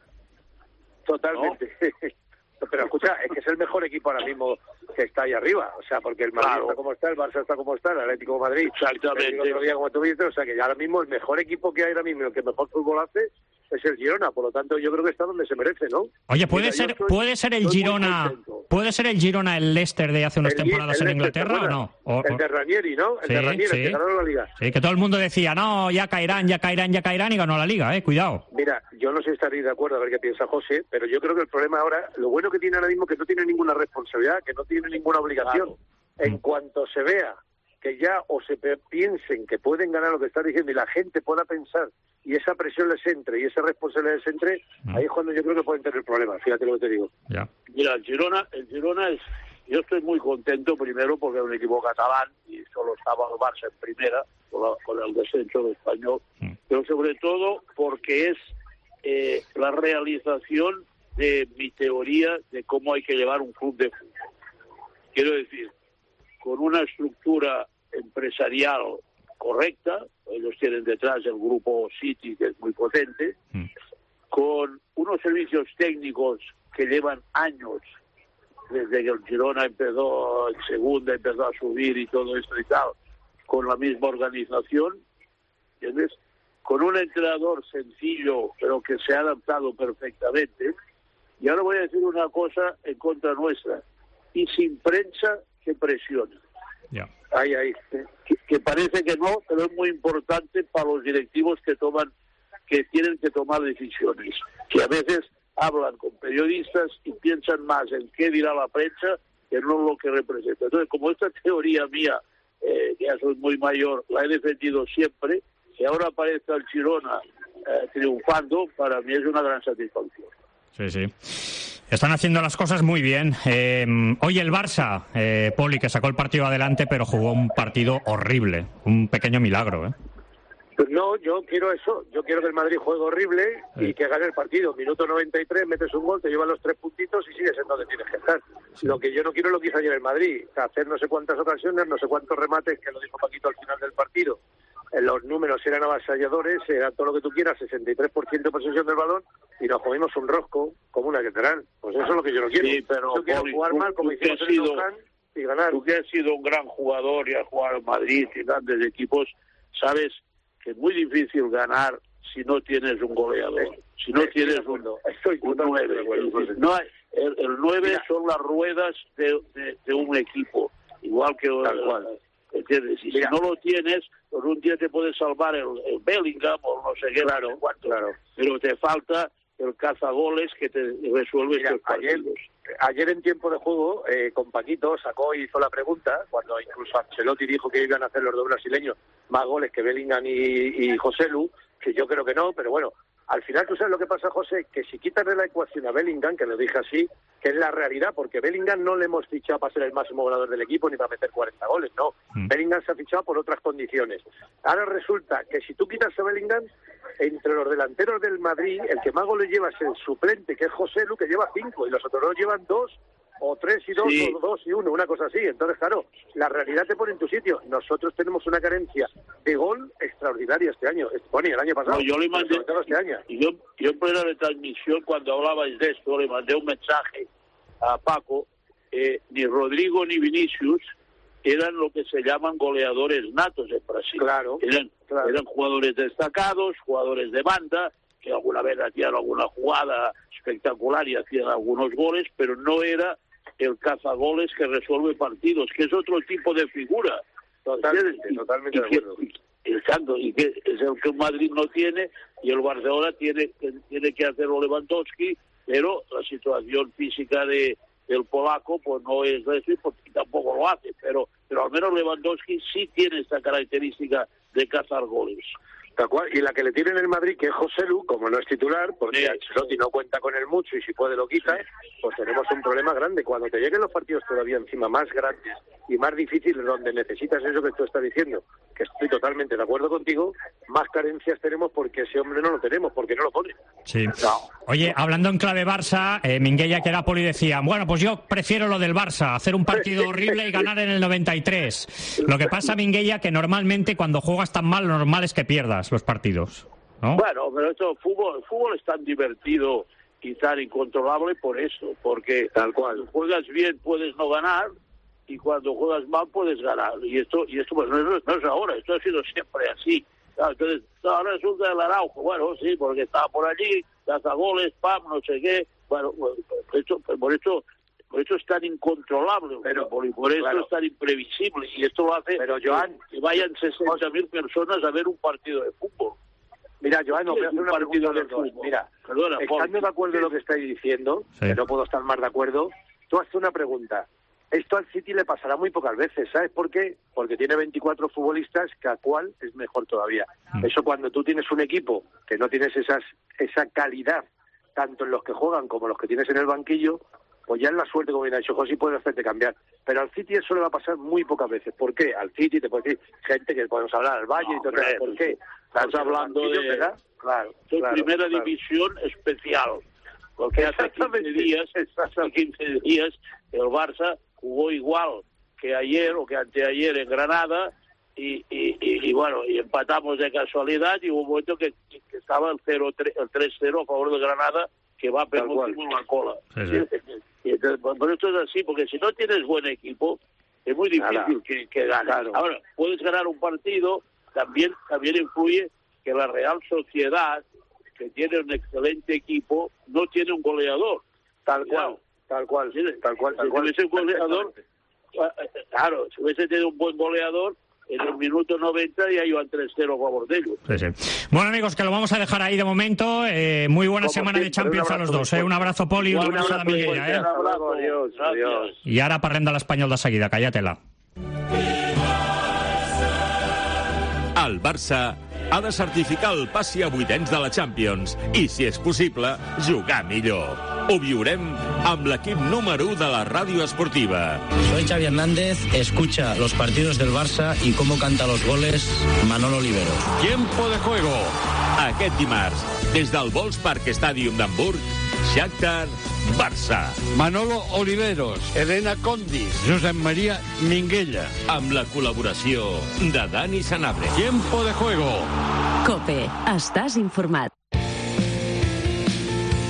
Totalmente. ¿No? Pero escucha, es que es el mejor equipo ahora mismo que está ahí arriba. O sea, porque el Madrid está como está, el Barça está como está, el Atlético de Madrid. Exactamente. El otro día, como tú dices, o sea, que ya ahora mismo el mejor equipo que hay ahora mismo, el que mejor fútbol hace, es el Girona. Por lo tanto, yo creo que está donde se merece, ¿no? Oye, ¿puede ser el Girona el Leicester de hace unas temporadas en Inglaterra o no? El de Ranieri, ¿no? El de Ranieri, el que ganó la Liga. Sí, que todo el mundo decía, no, ya caerán, y ganó la Liga, cuidado. Mira, yo no sé si estaréis de acuerdo, a ver qué piensa José, pero yo creo que el problema ahora, lo bueno que tiene ahora mismo es que no tiene ninguna responsabilidad, que no tiene ninguna obligación. Claro. En cuanto se vea que ya o se piensen que pueden ganar lo que está diciendo y la gente pueda pensar y esa presión les entre y esa responsabilidad les entre, ahí es cuando yo creo que pueden tener problemas, fíjate lo que te digo. Ya. Mira, el Girona es... Yo estoy muy contento primero porque es un equipo catalán y solo estaba el Barça en primera con el descenso del Español, pero sobre todo porque es la realización de mi teoría de cómo hay que llevar un club de fútbol. Quiero decir, con una estructura empresarial correcta, ellos tienen detrás el grupo City, que es muy potente, con unos servicios técnicos que llevan años, desde que el Girona empezó en segunda, empezó a subir y todo esto y tal, con la misma organización, ¿entiendes? Con un entrenador sencillo, pero que se ha adaptado perfectamente. Y ahora voy a decir una cosa en contra nuestra, y sin prensa que presiona. Yeah. Ahí. Que parece que no, pero es muy importante para los directivos que tienen que tomar decisiones, que a veces hablan con periodistas y piensan más en qué dirá la prensa que no en lo que representa. Entonces, como esta teoría mía, que ya soy muy mayor, la he defendido siempre, que ahora aparezca el Girona triunfando, para mí es una gran satisfacción. Sí. Están haciendo las cosas muy bien. Hoy el Barça, Poli, que sacó el partido adelante, pero jugó un partido horrible. Un pequeño milagro, Pues no, yo quiero eso. Yo quiero que el Madrid juegue horrible y que gane el partido. Minuto 93, metes un gol, te llevan los 3 puntitos y sigues en donde tienes que estar. Sí. Lo que yo no quiero es lo que hizo ayer el Madrid. Hacer no sé cuántas ocasiones, no sé cuántos remates, que lo dijo Paquito al final del partido. Los números eran avasalladores, era todo lo que tú quieras, 63% de posesión del balón, y nos comimos un rosco como una catedral. Pues eso es lo que yo no quiero. Sí, pero yo quiero jugar mal como hicimos en el Nou Camp y ganar. Tú que has sido un gran jugador y has jugado en Madrid y grandes equipos, sabes que es muy difícil ganar si no tienes un goleador, si no tienes un 9. No, el 9 son las ruedas de un equipo, igual que... ¿Entiendes? Y si no lo tienes, pues un día te puede salvar el Bellingham o no sé qué, pero te falta el cazagoles que te resuelve estos partidos. Ayer en tiempo de juego, con Paquito sacó y hizo la pregunta, cuando incluso Ancelotti dijo que iban a hacer los dos brasileños más goles que Bellingham y Joselu, que yo creo que no, pero bueno, al final tú sabes lo que pasa, José, que si quitas de la ecuación a Bellingham, que lo dije así, que es la realidad, porque Bellingham no le hemos fichado para ser el máximo goleador del equipo ni para meter 40 goles, no. Bellingham se ha fichado por otras condiciones. Ahora resulta que si tú quitas a Bellingham, entre los delanteros del Madrid, el que más goles lleva es el suplente, que es Joselu, que lleva 5, y los otros dos llevan 2, o 3 y 2, o 2 y 1, una cosa así. Entonces, claro, la realidad te pone en tu sitio. Nosotros tenemos una carencia de gol extraordinaria este año. Bueno, y el año pasado. No, yo le mandé, este año. Yo en plena retransmisión, cuando hablabais de esto, le mandé un mensaje a Paco. Ni Rodrigo ni Vinicius eran lo que se llaman goleadores natos en Brasil. Claro. Eran jugadores destacados, jugadores de banda, que alguna vez hacían alguna jugada espectacular y hacían algunos goles, pero no era el cazagoles que resuelve partidos, que es otro tipo de figura. Totalmente de acuerdo. Y que es el que Madrid no tiene, y el Barcelona tiene que hacerlo Lewandowski, pero la situación física del polaco pues no es eso, porque tampoco lo hace, pero al menos Lewandowski sí tiene esta característica de cazar goles. Tal cual. Y la que le tiene en el Madrid, que es Joselu, como no es titular, porque Ancelotti no cuenta con él mucho y si puede lo quita, pues tenemos un problema grande. Cuando te lleguen los partidos todavía encima más grandes y más difíciles, donde necesitas eso que tú estás diciendo, que estoy totalmente de acuerdo contigo, más carencias tenemos porque ese hombre no lo tenemos, porque no lo pone. Sí. No. Oye, hablando en clave Barça, Minguella, que era poli, decía, bueno, pues yo prefiero lo del Barça, hacer un partido horrible y ganar en el 93. Lo que pasa, Minguella, que normalmente cuando juegas tan mal, lo normal es que pierdas los partidos, ¿no? Bueno, pero esto, fútbol es tan divertido y tan incontrolable por eso, porque tal cual, cuando juegas bien puedes no ganar y cuando juegas mal puedes ganar, y esto pues no es ahora, esto ha sido siempre así. Entonces, ahora resulta el Araujo, bueno, sí, porque estaba por allí, caza goles, pam, no sé qué, bueno, por esto es tan incontrolable, pero por eso es tan imprevisible, y esto lo hace que vayan 60.000 personas a ver un partido de fútbol. Mira, Joan, no voy a hacer una pregunta de dos. Mira, estando de acuerdo en lo que estáis diciendo, que no puedo estar más de acuerdo, tú haces una pregunta. Esto al City le pasará muy pocas veces, ¿sabes por qué? Porque tiene 24 futbolistas, cada cual es mejor todavía. Eso cuando tú tienes un equipo que no tienes esa calidad, tanto en los que juegan como los que tienes en el banquillo, pues ya es la suerte, como bien ha dicho José, puede hacerte cambiar. Pero al City eso le va a pasar muy pocas veces. ¿Por qué? Al City te puede decir gente que podemos hablar, al Valle y todo eso. ¿Por qué? Estás hablando de... ¿verdad? Claro, primera división especial. Porque hace 15 días el Barça jugó igual que ayer o que anteayer en Granada y bueno, y empatamos de casualidad y hubo un momento que estaba el 3-0 a favor de Granada, que va penúltimo en la cola. Y entonces, por esto es así, porque si no tienes buen equipo es muy difícil que ganes. Ahora, puedes ganar un partido, también influye que la Real Sociedad, que tiene un excelente equipo, no tiene un goleador. Tal cual. Si hubiese un goleador, claro, si hubiese tenido un buen goleador, en el minuto 90 ya iban 3-0 a favor de ellos. Sí. Bueno, amigos, que lo vamos a dejar ahí de momento. Muy buena semana de Champions a los dos. Un abrazo, Poli, un abrazo a la Minguella. Adiós. I ara parlem de l'Espanyol de seguida. Calla-te-la. El Barça ha de certificar el passi a vuitens de la Champions i, si és possible, jugar millor. Ho viurem amb l'equip número 1 de la ràdio esportiva. Soy Xavi Hernández, escucha los partidos del Barça y cómo canta los goles Manolo Oliveros. Tiempo de juego. Aquest dimarts, des del Volkspark Stadium d'Hamburg, Shakhtar Barça. Manolo Oliveros, Elena Condis, Josep María Minguella. Amb la col·laboració de Dani Sanabria. Tiempo de juego. COPE. Estàs informat.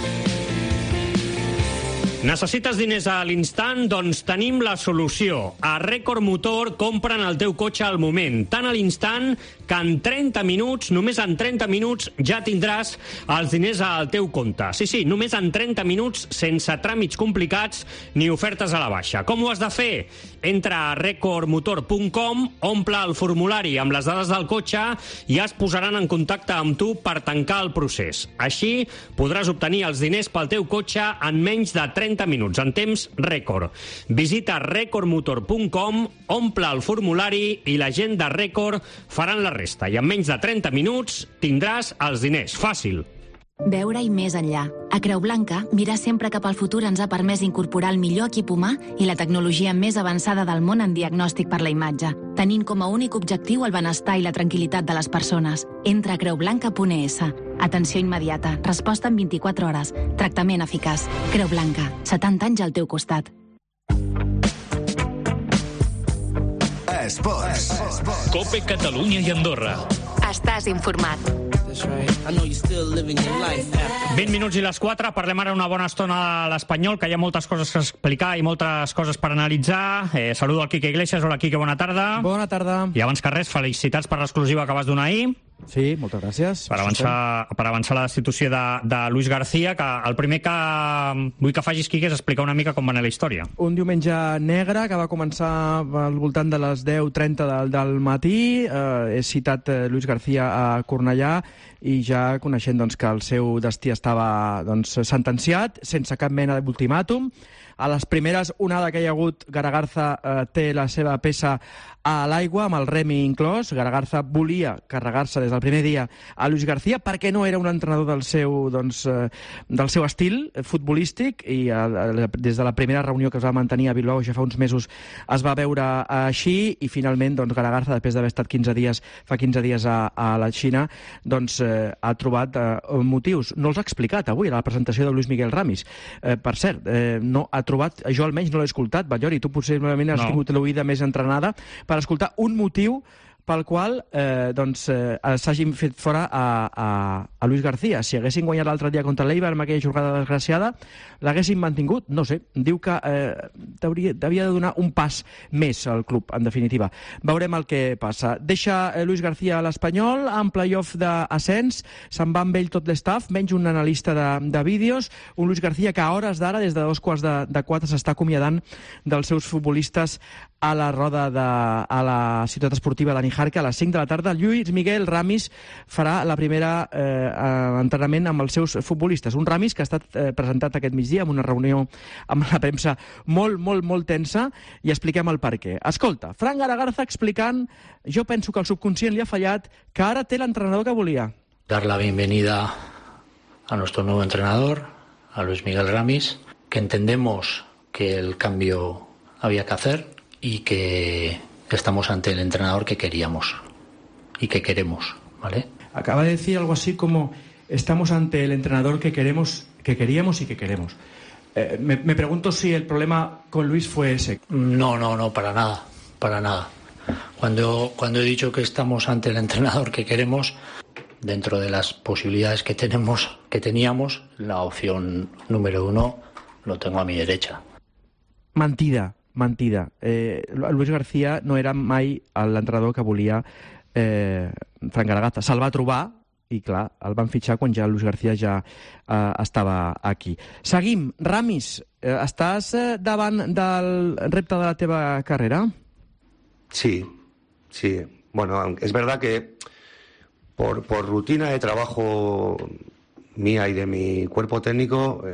Necessites diners a l'instant? Doncs tenim la solució. A Record Motor compren el teu cotxe al moment, tant a l'instant que en 30 minuts, només en 30 minuts, ja tindràs els diners al teu compte. Sí, només en 30 minuts, sense tràmits complicats ni ofertes a la baixa. Com ho has de fer? Entra a recordmotor.com, omple el formulari amb les dades del cotxe i es posaran en contacte amb tu per tancar el procés. Així podràs obtenir els diners pel teu cotxe en menys de 30 minuts, en temps rècord. Visita recordmotor.com, omple el formulari i la gent de Record faran la resta. I en menys de 30 minuts tindràs els diners. Fàcil. Veure-hi més enllà. A Creu Blanca, mirar sempre cap al futur ens ha permès incorporar el millor equip humà i la tecnologia més avançada del món en diagnòstic per la imatge, tenint com a únic objectiu el benestar i la tranquil·litat de les persones. Entra a creublanca.es. Atenció immediata, resposta en 24 hores, tractament eficaç. Creu Blanca, 70 anys al teu costat. Esports. Cope Catalunya i Andorra. Estàs informat. 20 minuts i les 4, parlem ara una bona estona de l'Espanyol, que hi ha moltes coses a explicar i moltes coses per analitzar. Saludo al Quique Iglesias. Hola, Quique, bona tarda. Bona tarda. I abans que res, felicitats per l'exclusiva que vas donar ahir. Sí, moltes gràcies. Per avançar la destitució de Luis García, que el primer que vull que facis, Quique, és explicar una mica com va anar la història. Un diumenge negre que va començar al voltant de les 10:30 del matí. He citat Luis García a Cornellà i ja coneixent doncs, que el seu destí estava sentenciat, sense cap mena d'ultimàtum. A les primeres onada que hi ha hagut, Garagarza té la seva peça a l'aigua, amb el remi inclòs. Garagarza volia carregar-se des del primer dia a Luis García perquè no era un entrenador del seu estil futbolístic, i des de la primera reunió que es va mantenir a Bilbao ja fa uns mesos es va veure així, i finalment Garagarza, després d'haver estat 15 dies a la Xina, ha trobat motius. No els ha explicat avui a la presentació de Luis Miguel Ramis. Per cert, no ha trobat, jo almenys no l'he escoltat, Ballori, tu potser has tingut l'oïda més entrenada per escoltar un motiu pel qual s'hagin fet fora a Luis García. Si haguessin guanyat l'altre dia contra l'Eibar amb aquella jugada desgraciada, l'haguessin mantingut? No sé. Diu que devia de donar un pas més al club, en definitiva. Veurem el que passa. Deixa Luis García a l'Espanyol, en play-off d'ascens, se'n va amb ell tot l'estaf, menys un analista de vídeos, un Luis García que a hores d'ara, des de 3:45, s'està acomiadant dels seus futbolistes a la roda a la ciutat esportiva de Níjarca a les 5 de la tarda. Luis Miguel Ramis farà la primera entrenament amb els seus futbolistes. Un Ramis que ha estat presentat aquest migdia en una reunió amb la premsa molt tensa, i expliquem el per què. Escolta, Fran Garagarza explicant: jo penso que el subconscient li ha fallat, que ara té l'entrenador que volia. Dar la bienvenida a nuestro nuevo entrenador, a Luis Miguel Ramis, que entendemos que el cambio había que hacer y que estamos ante el entrenador que queríamos y que queremos, ¿vale? Acaba de decir algo así como: estamos ante el entrenador que queríamos y que queremos. Me pregunto si el problema con Luis fue ese. No, para nada. Cuando he dicho que estamos ante el entrenador que queremos, dentro de las posibilidades que teníamos, la opción número 1 lo tengo a mi derecha. Mentida. Luis García no era mai l'entrenador que volia Fran Garagarza. Se'l va trobar i, clar, el van fitxar quan ja Luis García ja estava aquí. Seguim. Ramis, estàs davant del repte de la teva carrera? Sí. Bueno, es verdad que por rutina de trabajo mía y de mi cuerpo técnico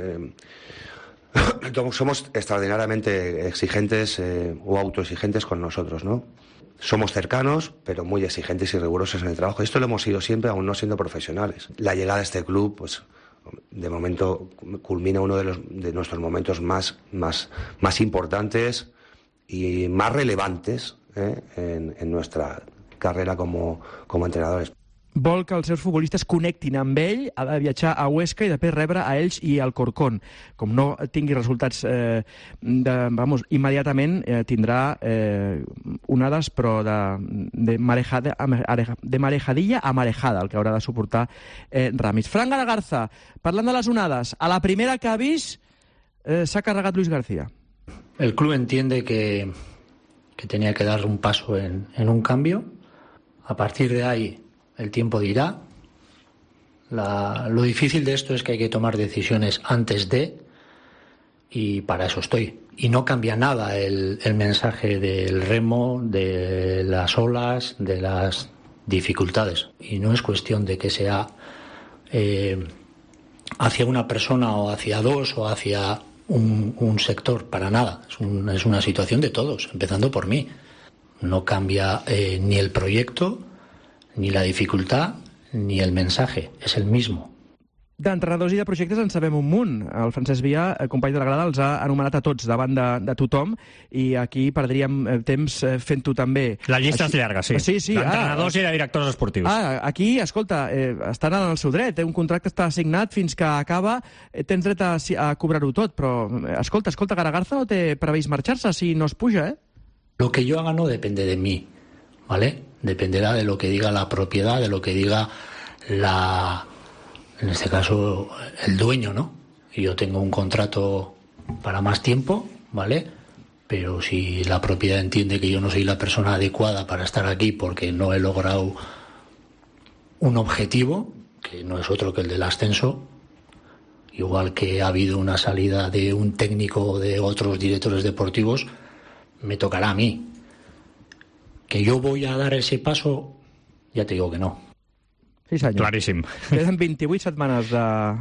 somos extraordinariamente exigentes o autoexigentes con nosotros, ¿no? Somos cercanos, pero muy exigentes y rigurosos en el trabajo. Esto lo hemos sido siempre, aún no siendo profesionales. La llegada a este club, pues, de momento culmina uno de nuestros momentos más importantes y más relevantes en nuestra carrera como entrenadores. Vol que els seus futbolistes connectin amb ell, ha de viatjar a Huesca i després rebre a ells i al Corcón. Com no tingui resultats immediatament, tindrà onades, però de marejadilla a marejada, el que haurà de suportar Ramis. Fran Garagarza, parlant de les onades, a la primera que ha vist s'ha carregat Luis García? El club entiende que tenía que dar un paso en un cambio. A partir de ahí el tiempo dirá. Lo difícil de esto es que hay que tomar decisiones antes de, y para eso estoy. Y no cambia nada el mensaje del remo, de las olas, de las dificultades. Y no es cuestión de que sea hacia una persona o hacia dos o hacia un sector, para nada. Es una situación de todos, empezando por mí. No cambia ni el proyecto, ni la dificultad, ni el mensaje. És el mismo. D'entrenadors i de projectes en sabem un munt. El Francesc Via, company de la grada, els ha anomenat a tots davant de tothom, i aquí perdríem temps fent-ho també. La llista és llarga, sí. Sí. D'entrenadors i de directors esportius. Aquí, escolta, estan en el seu dret. Un contracte està assignat fins que acaba. Tens dret a cobrar-ho tot, però escolta, Garagarza no té previst marxar-se si no es puja, Lo que yo haga no depende de mí, ¿vale? Dependerá de lo que diga la propiedad, de lo que diga en este caso, el dueño, ¿no? Y yo tengo un contrato para más tiempo, ¿vale? Pero si la propiedad entiende que yo no soy la persona adecuada para estar aquí porque no he logrado un objetivo, que no es otro que el del ascenso, igual que ha habido una salida de un técnico o de otros directores deportivos, me tocará a mí. Que yo voy a dar ese paso, ya te digo que no. Sí, senyor. Claríssim. Queden 28 setmanes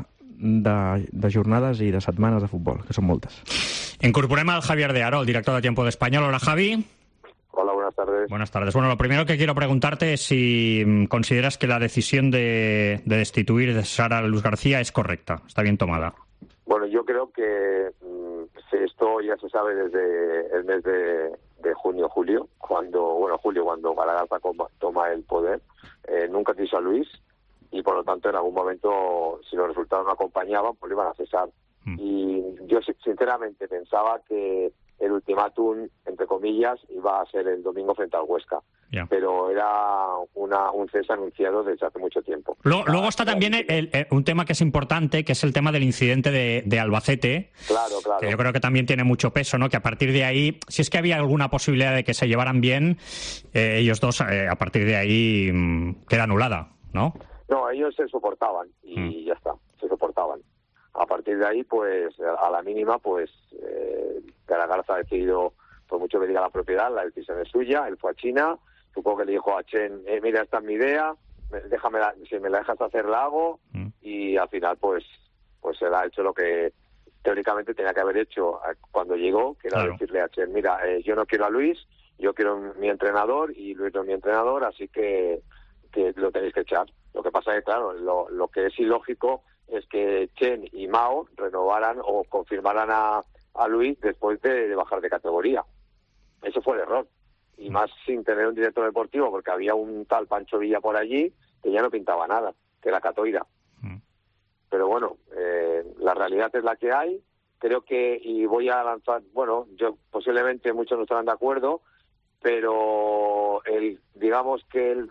de jornades i de setmanes de futbol, que són moltes. Incorporem al Javier de Aro, el director de Tiempo de Español. Hola, Javi. Hola, buenas tardes. Buenas tardes. Bueno, lo primero que quiero preguntarte es si consideras que la decisión de destituir de cesar a Luis García es correcta, está bien tomada. Bueno, yo creo que esto ya se sabe desde el mes de junio, cuando Garagarza toma el poder. Nunca quiso a Luis y por lo tanto en algún momento, si los resultados no acompañaban, pues lo iban a cesar. Y yo sinceramente pensaba que el ultimátum, entre comillas, iba a ser el domingo frente al Huesca. Pero era un cese anunciado desde hace mucho tiempo. Luego está también un tema que es importante, que es el tema del incidente de Albacete. Claro. Que yo creo que también tiene mucho peso, ¿no? Que a partir de ahí, si es que había alguna posibilidad de que se llevaran bien, ellos dos, a partir de ahí queda anulada, ¿no? No, ellos se soportaban y ya está, se soportaban. A partir de ahí, pues, a la mínima, pues, Garagarza ha decidido, por mucho que diga la propiedad, la decisión es suya, él fue a China, supongo que le dijo a Chen, mira, esta es mi idea, si me la dejas hacer, la hago, y al final, pues él ha hecho lo que teóricamente tenía que haber hecho cuando llegó, que era decirle a Chen, mira, yo no quiero a Luis, yo quiero mi entrenador, y Luis no es mi entrenador, así que lo tenéis que echar. Lo que pasa es que, claro, lo que es ilógico es que Chen y Mao renovaran o confirmaran a Luis después de bajar de categoría. Eso fue el error. Y más sin tener un director deportivo, porque había un tal Pancho Villa por allí que ya no pintaba nada, que era Catoira. Pero bueno, la realidad es la que hay. Creo que, y voy a lanzar, bueno, yo posiblemente muchos no estarán de acuerdo, pero digamos que el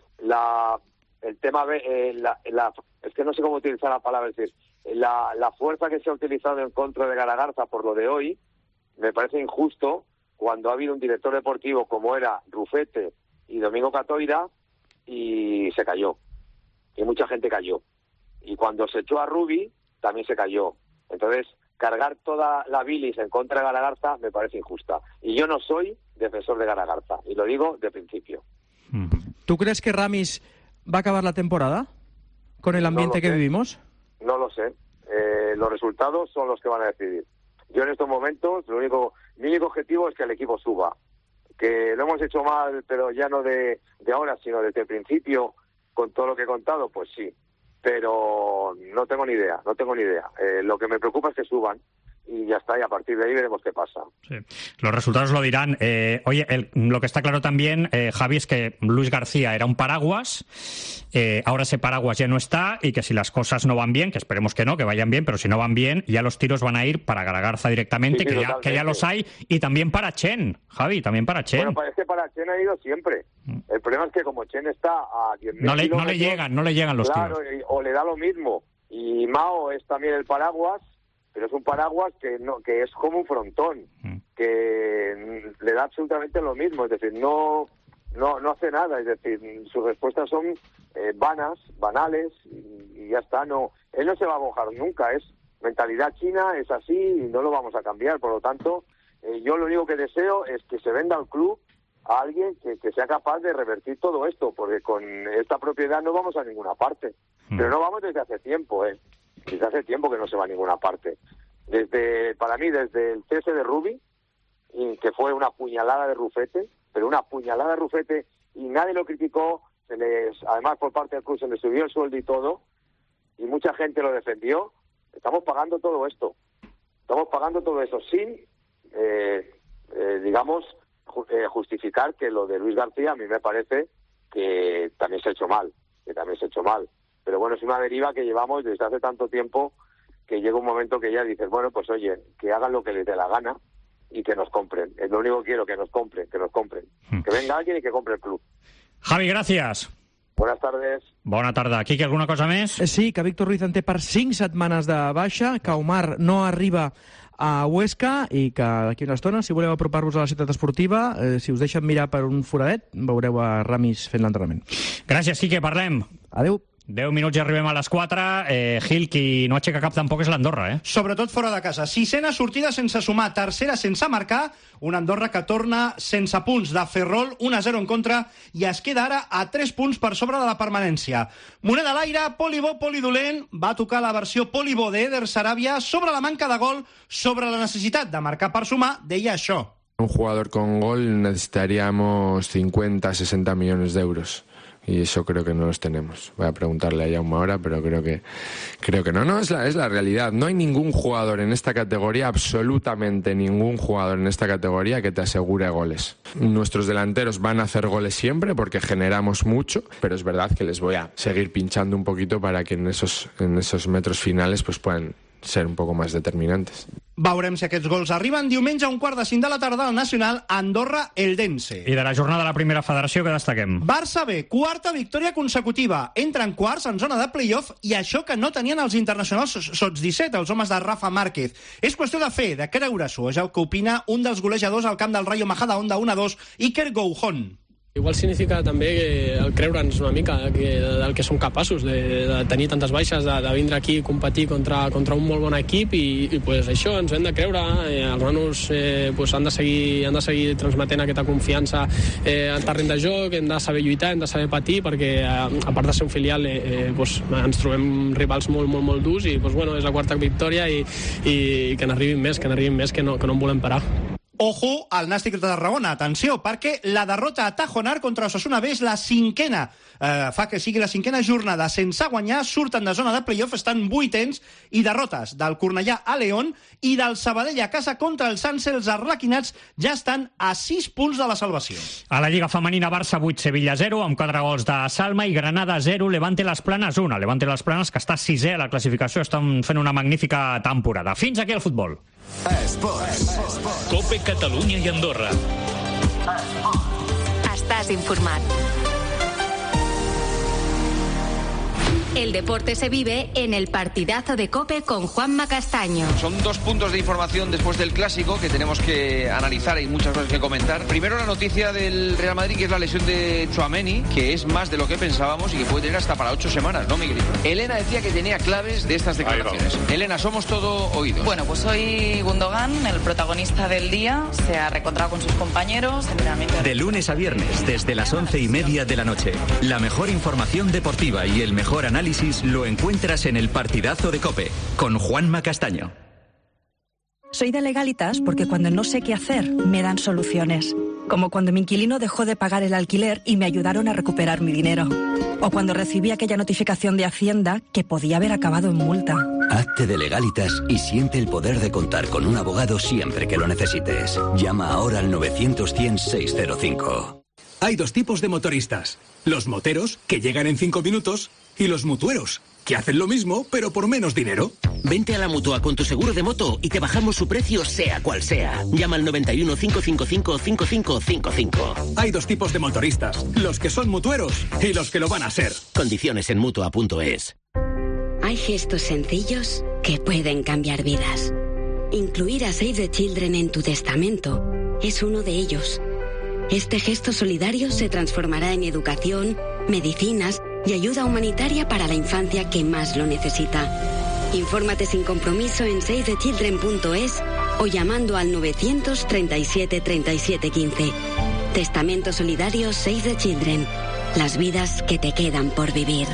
tema, es que no sé cómo utilizar la palabra, es decir, la fuerza que se ha utilizado en contra de Garagarza por lo de hoy, me parece injusto cuando ha habido un director deportivo como era Rufete y Domingo Catoira y se cayó. Y mucha gente cayó. Y cuando se echó a Rubi, también se cayó. Entonces, cargar toda la bilis en contra de Garagarza me parece injusta. Y yo no soy defensor de Garagarza, y lo digo de principio. ¿Tú crees que Ramis va a acabar la temporada con el ambiente que vivimos? No lo sé. Los resultados son los que van a decidir. Yo en estos momentos, mi único objetivo es que el equipo suba. Que lo hemos hecho mal, pero ya no de ahora, sino desde el principio, con todo lo que he contado, pues sí. Pero no tengo ni idea. Lo que me preocupa es que suban. Y ya está, y a partir de ahí veremos qué pasa. Sí. Los resultados lo dirán. Oye, lo que está claro también, Javi, es que Luis García era un paraguas, ahora ese paraguas ya no está, y que si las cosas no van bien, que esperemos que no, que vayan bien, pero si no van bien, ya los tiros van a ir para Garagarza directamente, sí, que ya los hay, y también para Chen, Javi, también para Chen. Bueno, parece que para Chen ha ido siempre. El problema es que como Chen está a 10.000 no le llegan los tiros. Claro, o le da lo mismo. Y Mao es también el paraguas, pero es un paraguas que es como un frontón, que le da absolutamente lo mismo, es decir, no hace nada, es decir, sus respuestas son banales y ya está. Él no se va a mojar nunca, es mentalidad china, es así y no lo vamos a cambiar. Por lo tanto, yo lo único que deseo es que se venda al club a alguien que sea capaz de revertir todo esto, porque con esta propiedad no vamos a ninguna parte. Pero no vamos desde hace tiempo, desde hace tiempo que no se va a ninguna parte. Para mí, desde el cese de Rubi, que fue una puñalada de Rufete, pero una puñalada de Rufete, y nadie lo criticó, además por parte del club se le subió el sueldo y todo, y mucha gente lo defendió. Estamos pagando todo esto sin, justificar que lo de Luis García a mí me parece que también se ha hecho mal, pero bueno, es una deriva que llevamos desde hace tanto tiempo que llega un momento que ya dices, bueno, pues oye, que hagan lo que les dé la gana y que nos compren. Es lo único que quiero, que nos compren. Que venga alguien y que compre el club. Javi, gràcies. Buenas tardes. Bona tarda. Quique, alguna cosa més? Sí, que Víctor Ruiz en té per 5 setmanes de baixa, que Omar no arriba a Huesca i que d'aquí una estona, si voleu apropar-vos a la ciutat esportiva, si us deixen mirar per un foradet, veureu a Ramis fent l'entrenament. Gràcies, Quique, parlem. Adéu. 10 minuts i arribem a les 4. Gil, qui no aixeca cap tampoc és l'Andorra, Sobretot fora de casa. 6a sortida sense sumar, 3a sense marcar, una Andorra que torna sense punts de Ferrol, 1-0 en contra, i es queda ara a 3 punts per sobre de la permanència. Moneda a l'aire, poli bo, poli dolent, va tocar la versió poli bo d'Eder Sarabia sobre la manca de gol, sobre la necessitat de marcar per sumar, deia això. Un jugador con gol necesitaríamos 50-60 millones de euros. Y eso creo que no los tenemos. Voy a preguntarle a Jaume ahora, pero creo que no. No, es la realidad. No hay ningún jugador en esta categoría, absolutamente ningún jugador en esta categoría que te asegure goles. Nuestros delanteros van a hacer goles siempre porque generamos mucho, pero es verdad que les voy a seguir pinchando un poquito para que en esos metros finales pues puedan ser un poco más determinantes. Veurem si aquests gols arriben. Diumenge a 4:05 de la tarda al Nacional, Andorra-Eldense. I de la jornada de la primera federació, que destaquem? Barça B, 4a victòria consecutiva. Entren quarts en zona de playoff i això que no tenien els internacionals sots 17, els homes de Rafa Márquez. És qüestió de fer, de creure-s'ho. És el que opina un dels golejadors al camp del Rayo Majadahonda 1-2, Iker Goujon. Igual significa també el creure'ns una mica del que som capaços de tenir tantes baixes, de vindre aquí i competir contra un molt bon equip i pues això, ens hem de creure, els nanos pues han de seguir transmetent aquesta confiança al terreny de joc, hem de saber lluitar, hem de saber patir, perquè a part de ser un filial pues, ens trobem rivals molt durs i pues, bueno, és la quarta victòria i que n'arribin més, que no en volem parar. Ojo al Nàstic de Tarragona, atenció, perquè la derrota a Tajonar contra Osasuna B és la 5a, fa que sigui la 5a jornada sense guanyar, surten de zona de playoff, estan 8ens, i derrotes del Cornellà a León i del Sabadell a casa contra el Sanse. Els arlequinats ja estan a 6 punts de la salvació. A la Lliga Femenina, Barça 8, Sevilla 0, amb 4 gols de Salma, i Granada 0, Levante Les Planes 1. Levante Les Planes, que està 6è a la classificació, estan fent una magnífica temporada. Fins aquí el futbol. Cope Catalunya i Andorra. Estàs informat. El deporte se vive en el partidazo de COPE con Juanma Castaño. Son 2 puntos de información después del clásico que tenemos que analizar, hay muchas cosas que comentar. Primero la noticia del Real Madrid, que es la lesión de Tchouaméni, que es más de lo que pensábamos y que puede tener hasta para 8 semanas, ¿no, Miguel? Elena decía que tenía claves de estas declaraciones. Elena, somos todo oídos. Bueno, pues hoy Gundogan, el protagonista del día, se ha reencontrado con sus compañeros. De lunes a viernes, desde las 11:30 de la noche. La mejor información deportiva y el mejor análisis lo encuentras en el partidazo de COPE, con Juanma Castaño. Soy de Legalitas porque cuando no sé qué hacer, me dan soluciones. Como cuando mi inquilino dejó de pagar el alquiler y me ayudaron a recuperar mi dinero. O cuando recibí aquella notificación de Hacienda que podía haber acabado en multa. Hazte de Legalitas y siente el poder de contar con un abogado siempre que lo necesites. Llama ahora al 900-100-605. Hay 2 tipos de motoristas. Los moteros, que llegan en 5 minutos, y los mutueros, que hacen lo mismo, pero por menos dinero. Vente a la Mutua con tu seguro de moto y te bajamos su precio sea cual sea. Llama al 91 555 5555. Hay 2 tipos de motoristas, los que son mutueros y los que lo van a ser. Condiciones en Mutua.es. Hay gestos sencillos que pueden cambiar vidas. Incluir a Save the Children en tu testamento es uno de ellos. Este gesto solidario se transformará en educación, medicinas y ayuda humanitaria para la infancia que más lo necesita. Infórmate sin compromiso en savethechildren.es o llamando al 937 37 15. Testamento solidario Save the Children. Las vidas que te quedan por vivir.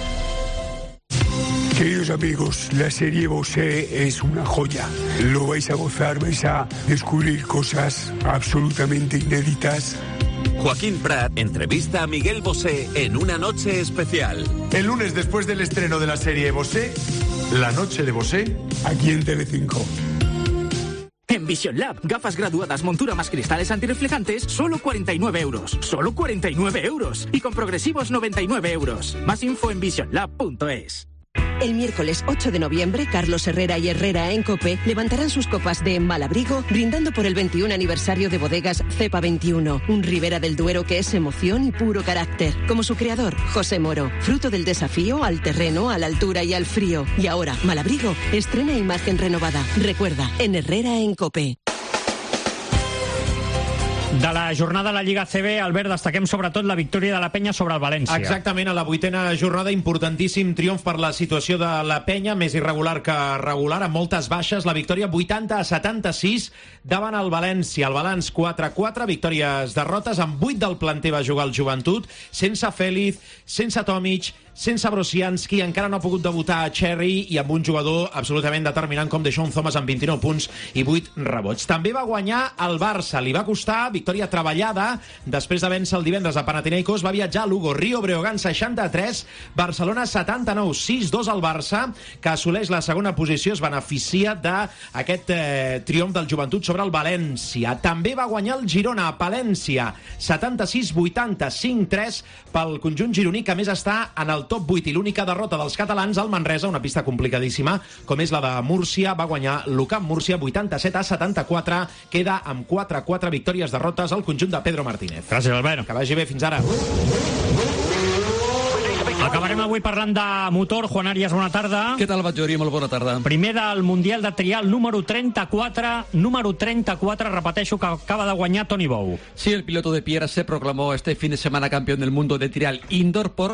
Queridos amigos, la serie Bosé es una joya. Lo vais a gozar, vais a descubrir cosas absolutamente inéditas. Joaquín Prat entrevista a Miguel Bosé en Una noche especial. El lunes, después del estreno de la serie Bosé, La noche de Bosé, aquí en Telecinco. En Vision Lab, gafas graduadas, montura más cristales antirreflejantes, solo 49 euros. Solo 49 euros. Y con progresivos 99 euros. Más info en visionlab.es. El miércoles 8 de noviembre, Carlos Herrera y Herrera en COPE levantarán sus copas de Malabrigo, brindando por el 21 aniversario de Bodegas Cepa 21, un Ribera del Duero que es emoción y puro carácter. Como su creador, José Moro, fruto del desafío al terreno, a la altura y al frío. Y ahora, Malabrigo estrena imagen renovada. Recuerda, en Herrera en COPE. De la jornada a la Lliga CB, Albert, destaquem sobretot la victòria de la Penya sobre el València. Exactament, a la 8ª jornada, importantíssim triomf per la situació de la Penya, més irregular que regular, amb moltes baixes, la victòria 80-76 davant el València. El balanç 4-4, victòries, derrotes, amb 8 del planter va jugar el Joventut, sense Félix, sense Tomic, sense Brosianski, encara no ha pogut debutar a Cherry i amb un jugador absolutament determinant com Deschamps Thomas amb 29 punts i 8 rebots. També va guanyar el Barça, li va costar, victòria treballada, després de vèncer el divendres a Panathinaikos, va viatjar a Lugo, Rio Breogán 63, Barcelona 79, 6-2 al Barça, que assoleix la segona posició, es beneficia d'aquest triomf del Joventut sobre el València. També va guanyar el Girona a Palència, 76-80, 5-3 pel conjunt gironí, que a més està en el top 8 i l'única derrota dels catalans al Manresa, una pista complicadíssima com és la de Múrcia, va guanyar l'UCAM Múrcia 87-74, queda amb 4-4 victòries, derrotes al conjunt de Pedro Martínez. Gràcies, Albert. Que vagi bé, fins ara. Acabarem avui parlant de motor. Juan Arias, bona tarda. Què tal, Batllori? Molt bona tarda. Primer del Mundial de Trial número 34, repeteixo, que acaba de guanyar Toni Bou. Sí, el piloto de Piera se proclamó este fin de semana campeón del mundo de trial indoor por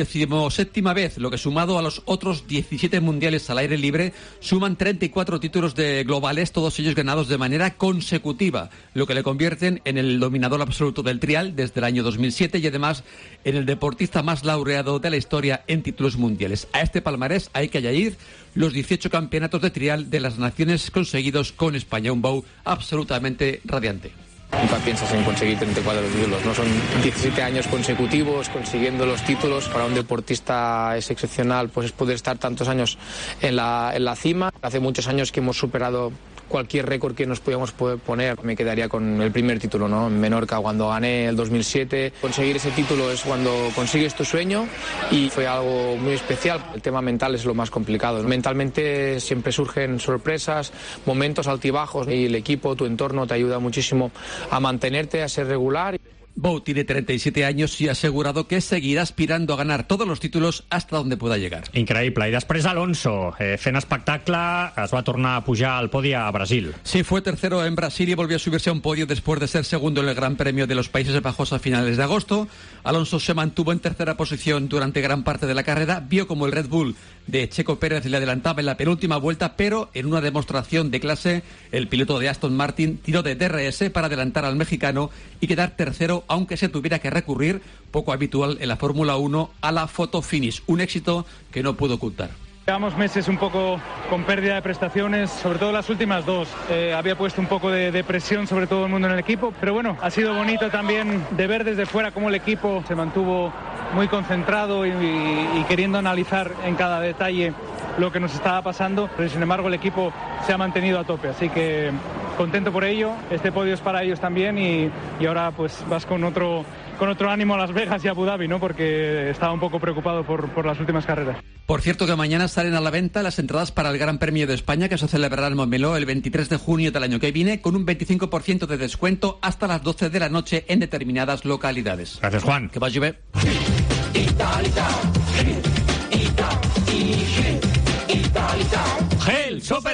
17ª vez, lo que sumado a los otros 17 mundiales al aire libre, suman 34 títulos de globales, todos ellos ganados de manera consecutiva, lo que le convierten en el dominador absoluto del trial desde el año 2007 y además en el deportista más laureado de la historia en títulos mundiales. A este palmarés hay que añadir los 18 campeonatos de trial de las naciones conseguidos con España. Un Bou absolutamente radiante. Nunca piensas en conseguir 34 títulos, ¿no? Son 17 años consecutivos consiguiendo los títulos. Para un deportista es excepcional, pues es poder estar tantos años en la cima. Hace muchos años que hemos superado cualquier récord que nos podíamos poner. Me quedaría con el primer título, ¿no? En Menorca, cuando gané el 2007. Conseguir ese título es cuando consigues tu sueño y fue algo muy especial. El tema mental es lo más complicado. Mentalmente siempre surgen sorpresas, momentos altibajos y el equipo, tu entorno te ayuda muchísimo a mantenerte, a ser regular. Bou tiene 37 años y ha asegurado que seguirá aspirando a ganar todos los títulos hasta donde pueda llegar. Increïble. I després Alonso, fent espectacle, es va tornar a pujar al podi a Brasil. Sí, fue tercero en Brasil y volvió a subirse a un podio después de ser segundo en el Gran Premio de los Países Bajos a finales de agosto. Alonso se mantuvo en tercera posición durante gran parte de la carrera, vio como el Red Bull de Checo Pérez le adelantaba en la penúltima vuelta, pero en una demostración de clase, el piloto de Aston Martin tiró de DRS para adelantar al mexicano y quedar tercero, aunque se tuviera que recurrir, poco habitual en la Fórmula 1, a la photo finish, un éxito que no pudo ocultar. Llevamos meses un poco con pérdida de prestaciones, sobre todo las últimas dos. Había puesto un poco de presión sobre todo el mundo en el equipo, pero bueno, ha sido bonito también de ver desde fuera cómo el equipo se mantuvo muy concentrado y queriendo analizar en cada detalle lo que nos estaba pasando, pero sin embargo el equipo se ha mantenido a tope, así que contento por ello. Este podio es para ellos también y ahora pues vas con otro ánimo a Las Vegas y a Abu Dhabi, ¿no? Porque estaba un poco preocupado por las últimas carreras. Por cierto que mañana salen a la venta las entradas para el Gran Premio de España, que se celebrará en Montmeló el 23 de junio del año que viene, con un 25% de descuento hasta las 12 de la noche en determinadas localidades. Gracias, Juan. Que vagi bé.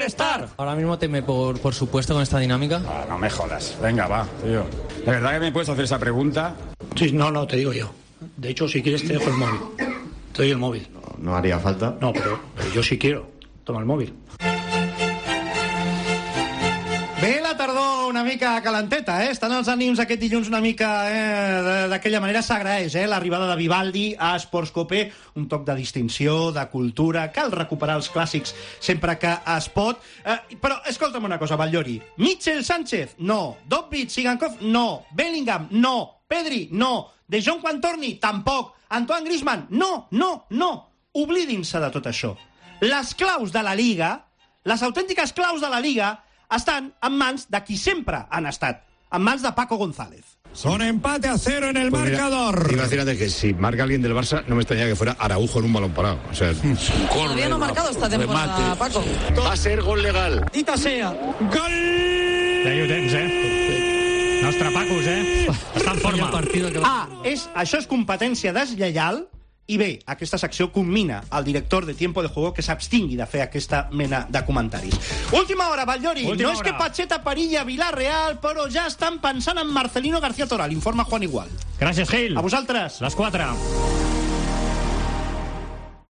Superstar. Ahora mismo teme por supuesto con esta dinámica. No me jodas. Venga, va, tío. ¿De verdad que me puedes hacer esa pregunta? Sí, no, te digo yo. De hecho, si quieres te dejo el móvil. Te doy el móvil. No haría falta. No, pero yo sí quiero. Toma el móvil. Bé, la tardor una mica calenteta, Estan els ànims aquest dilluns una mica d'aquella manera. S'agraeix, l'arribada de Vivaldi a Esports Cope, un toc de distinció, de cultura. Cal recuperar els clàssics sempre que es pot. Però escolta'm una cosa, Batllori. Mitchell Sánchez, no. Dovbyk, Sigankov, no. Bellingham, no. Pedri, no. De Jong quan torni, tampoc. Antoine Griezmann, no. Oblidin-se de tot això. Les claus de la Liga, les autèntiques claus de la Liga, estan en mans de qui sempre han estat, en mans de Paco González. Son empate a 0 en el marcador. Iba a decir antes que si marca alguien del Barça, no me extrañaría que fuera Araujo en un balón parado. O sea, Todavía no ha marcado esta temporada, Paco. Va a ser gol legal. Dita sea. Gol! Ja hi ho tens, Nostre Pacos, està en forma. Això és competència deslleial. I bé, aquesta secció commina el director de Tiempo de Juego que s'abstingui de fer aquesta mena de comentaris. Última hora, Batllori. No és que Pacheta perilla Villarreal, però ja estan pensant en Marcelino García Toral. Informa Juan Igual. Gràcies, Gil. A vosaltres. Les 4.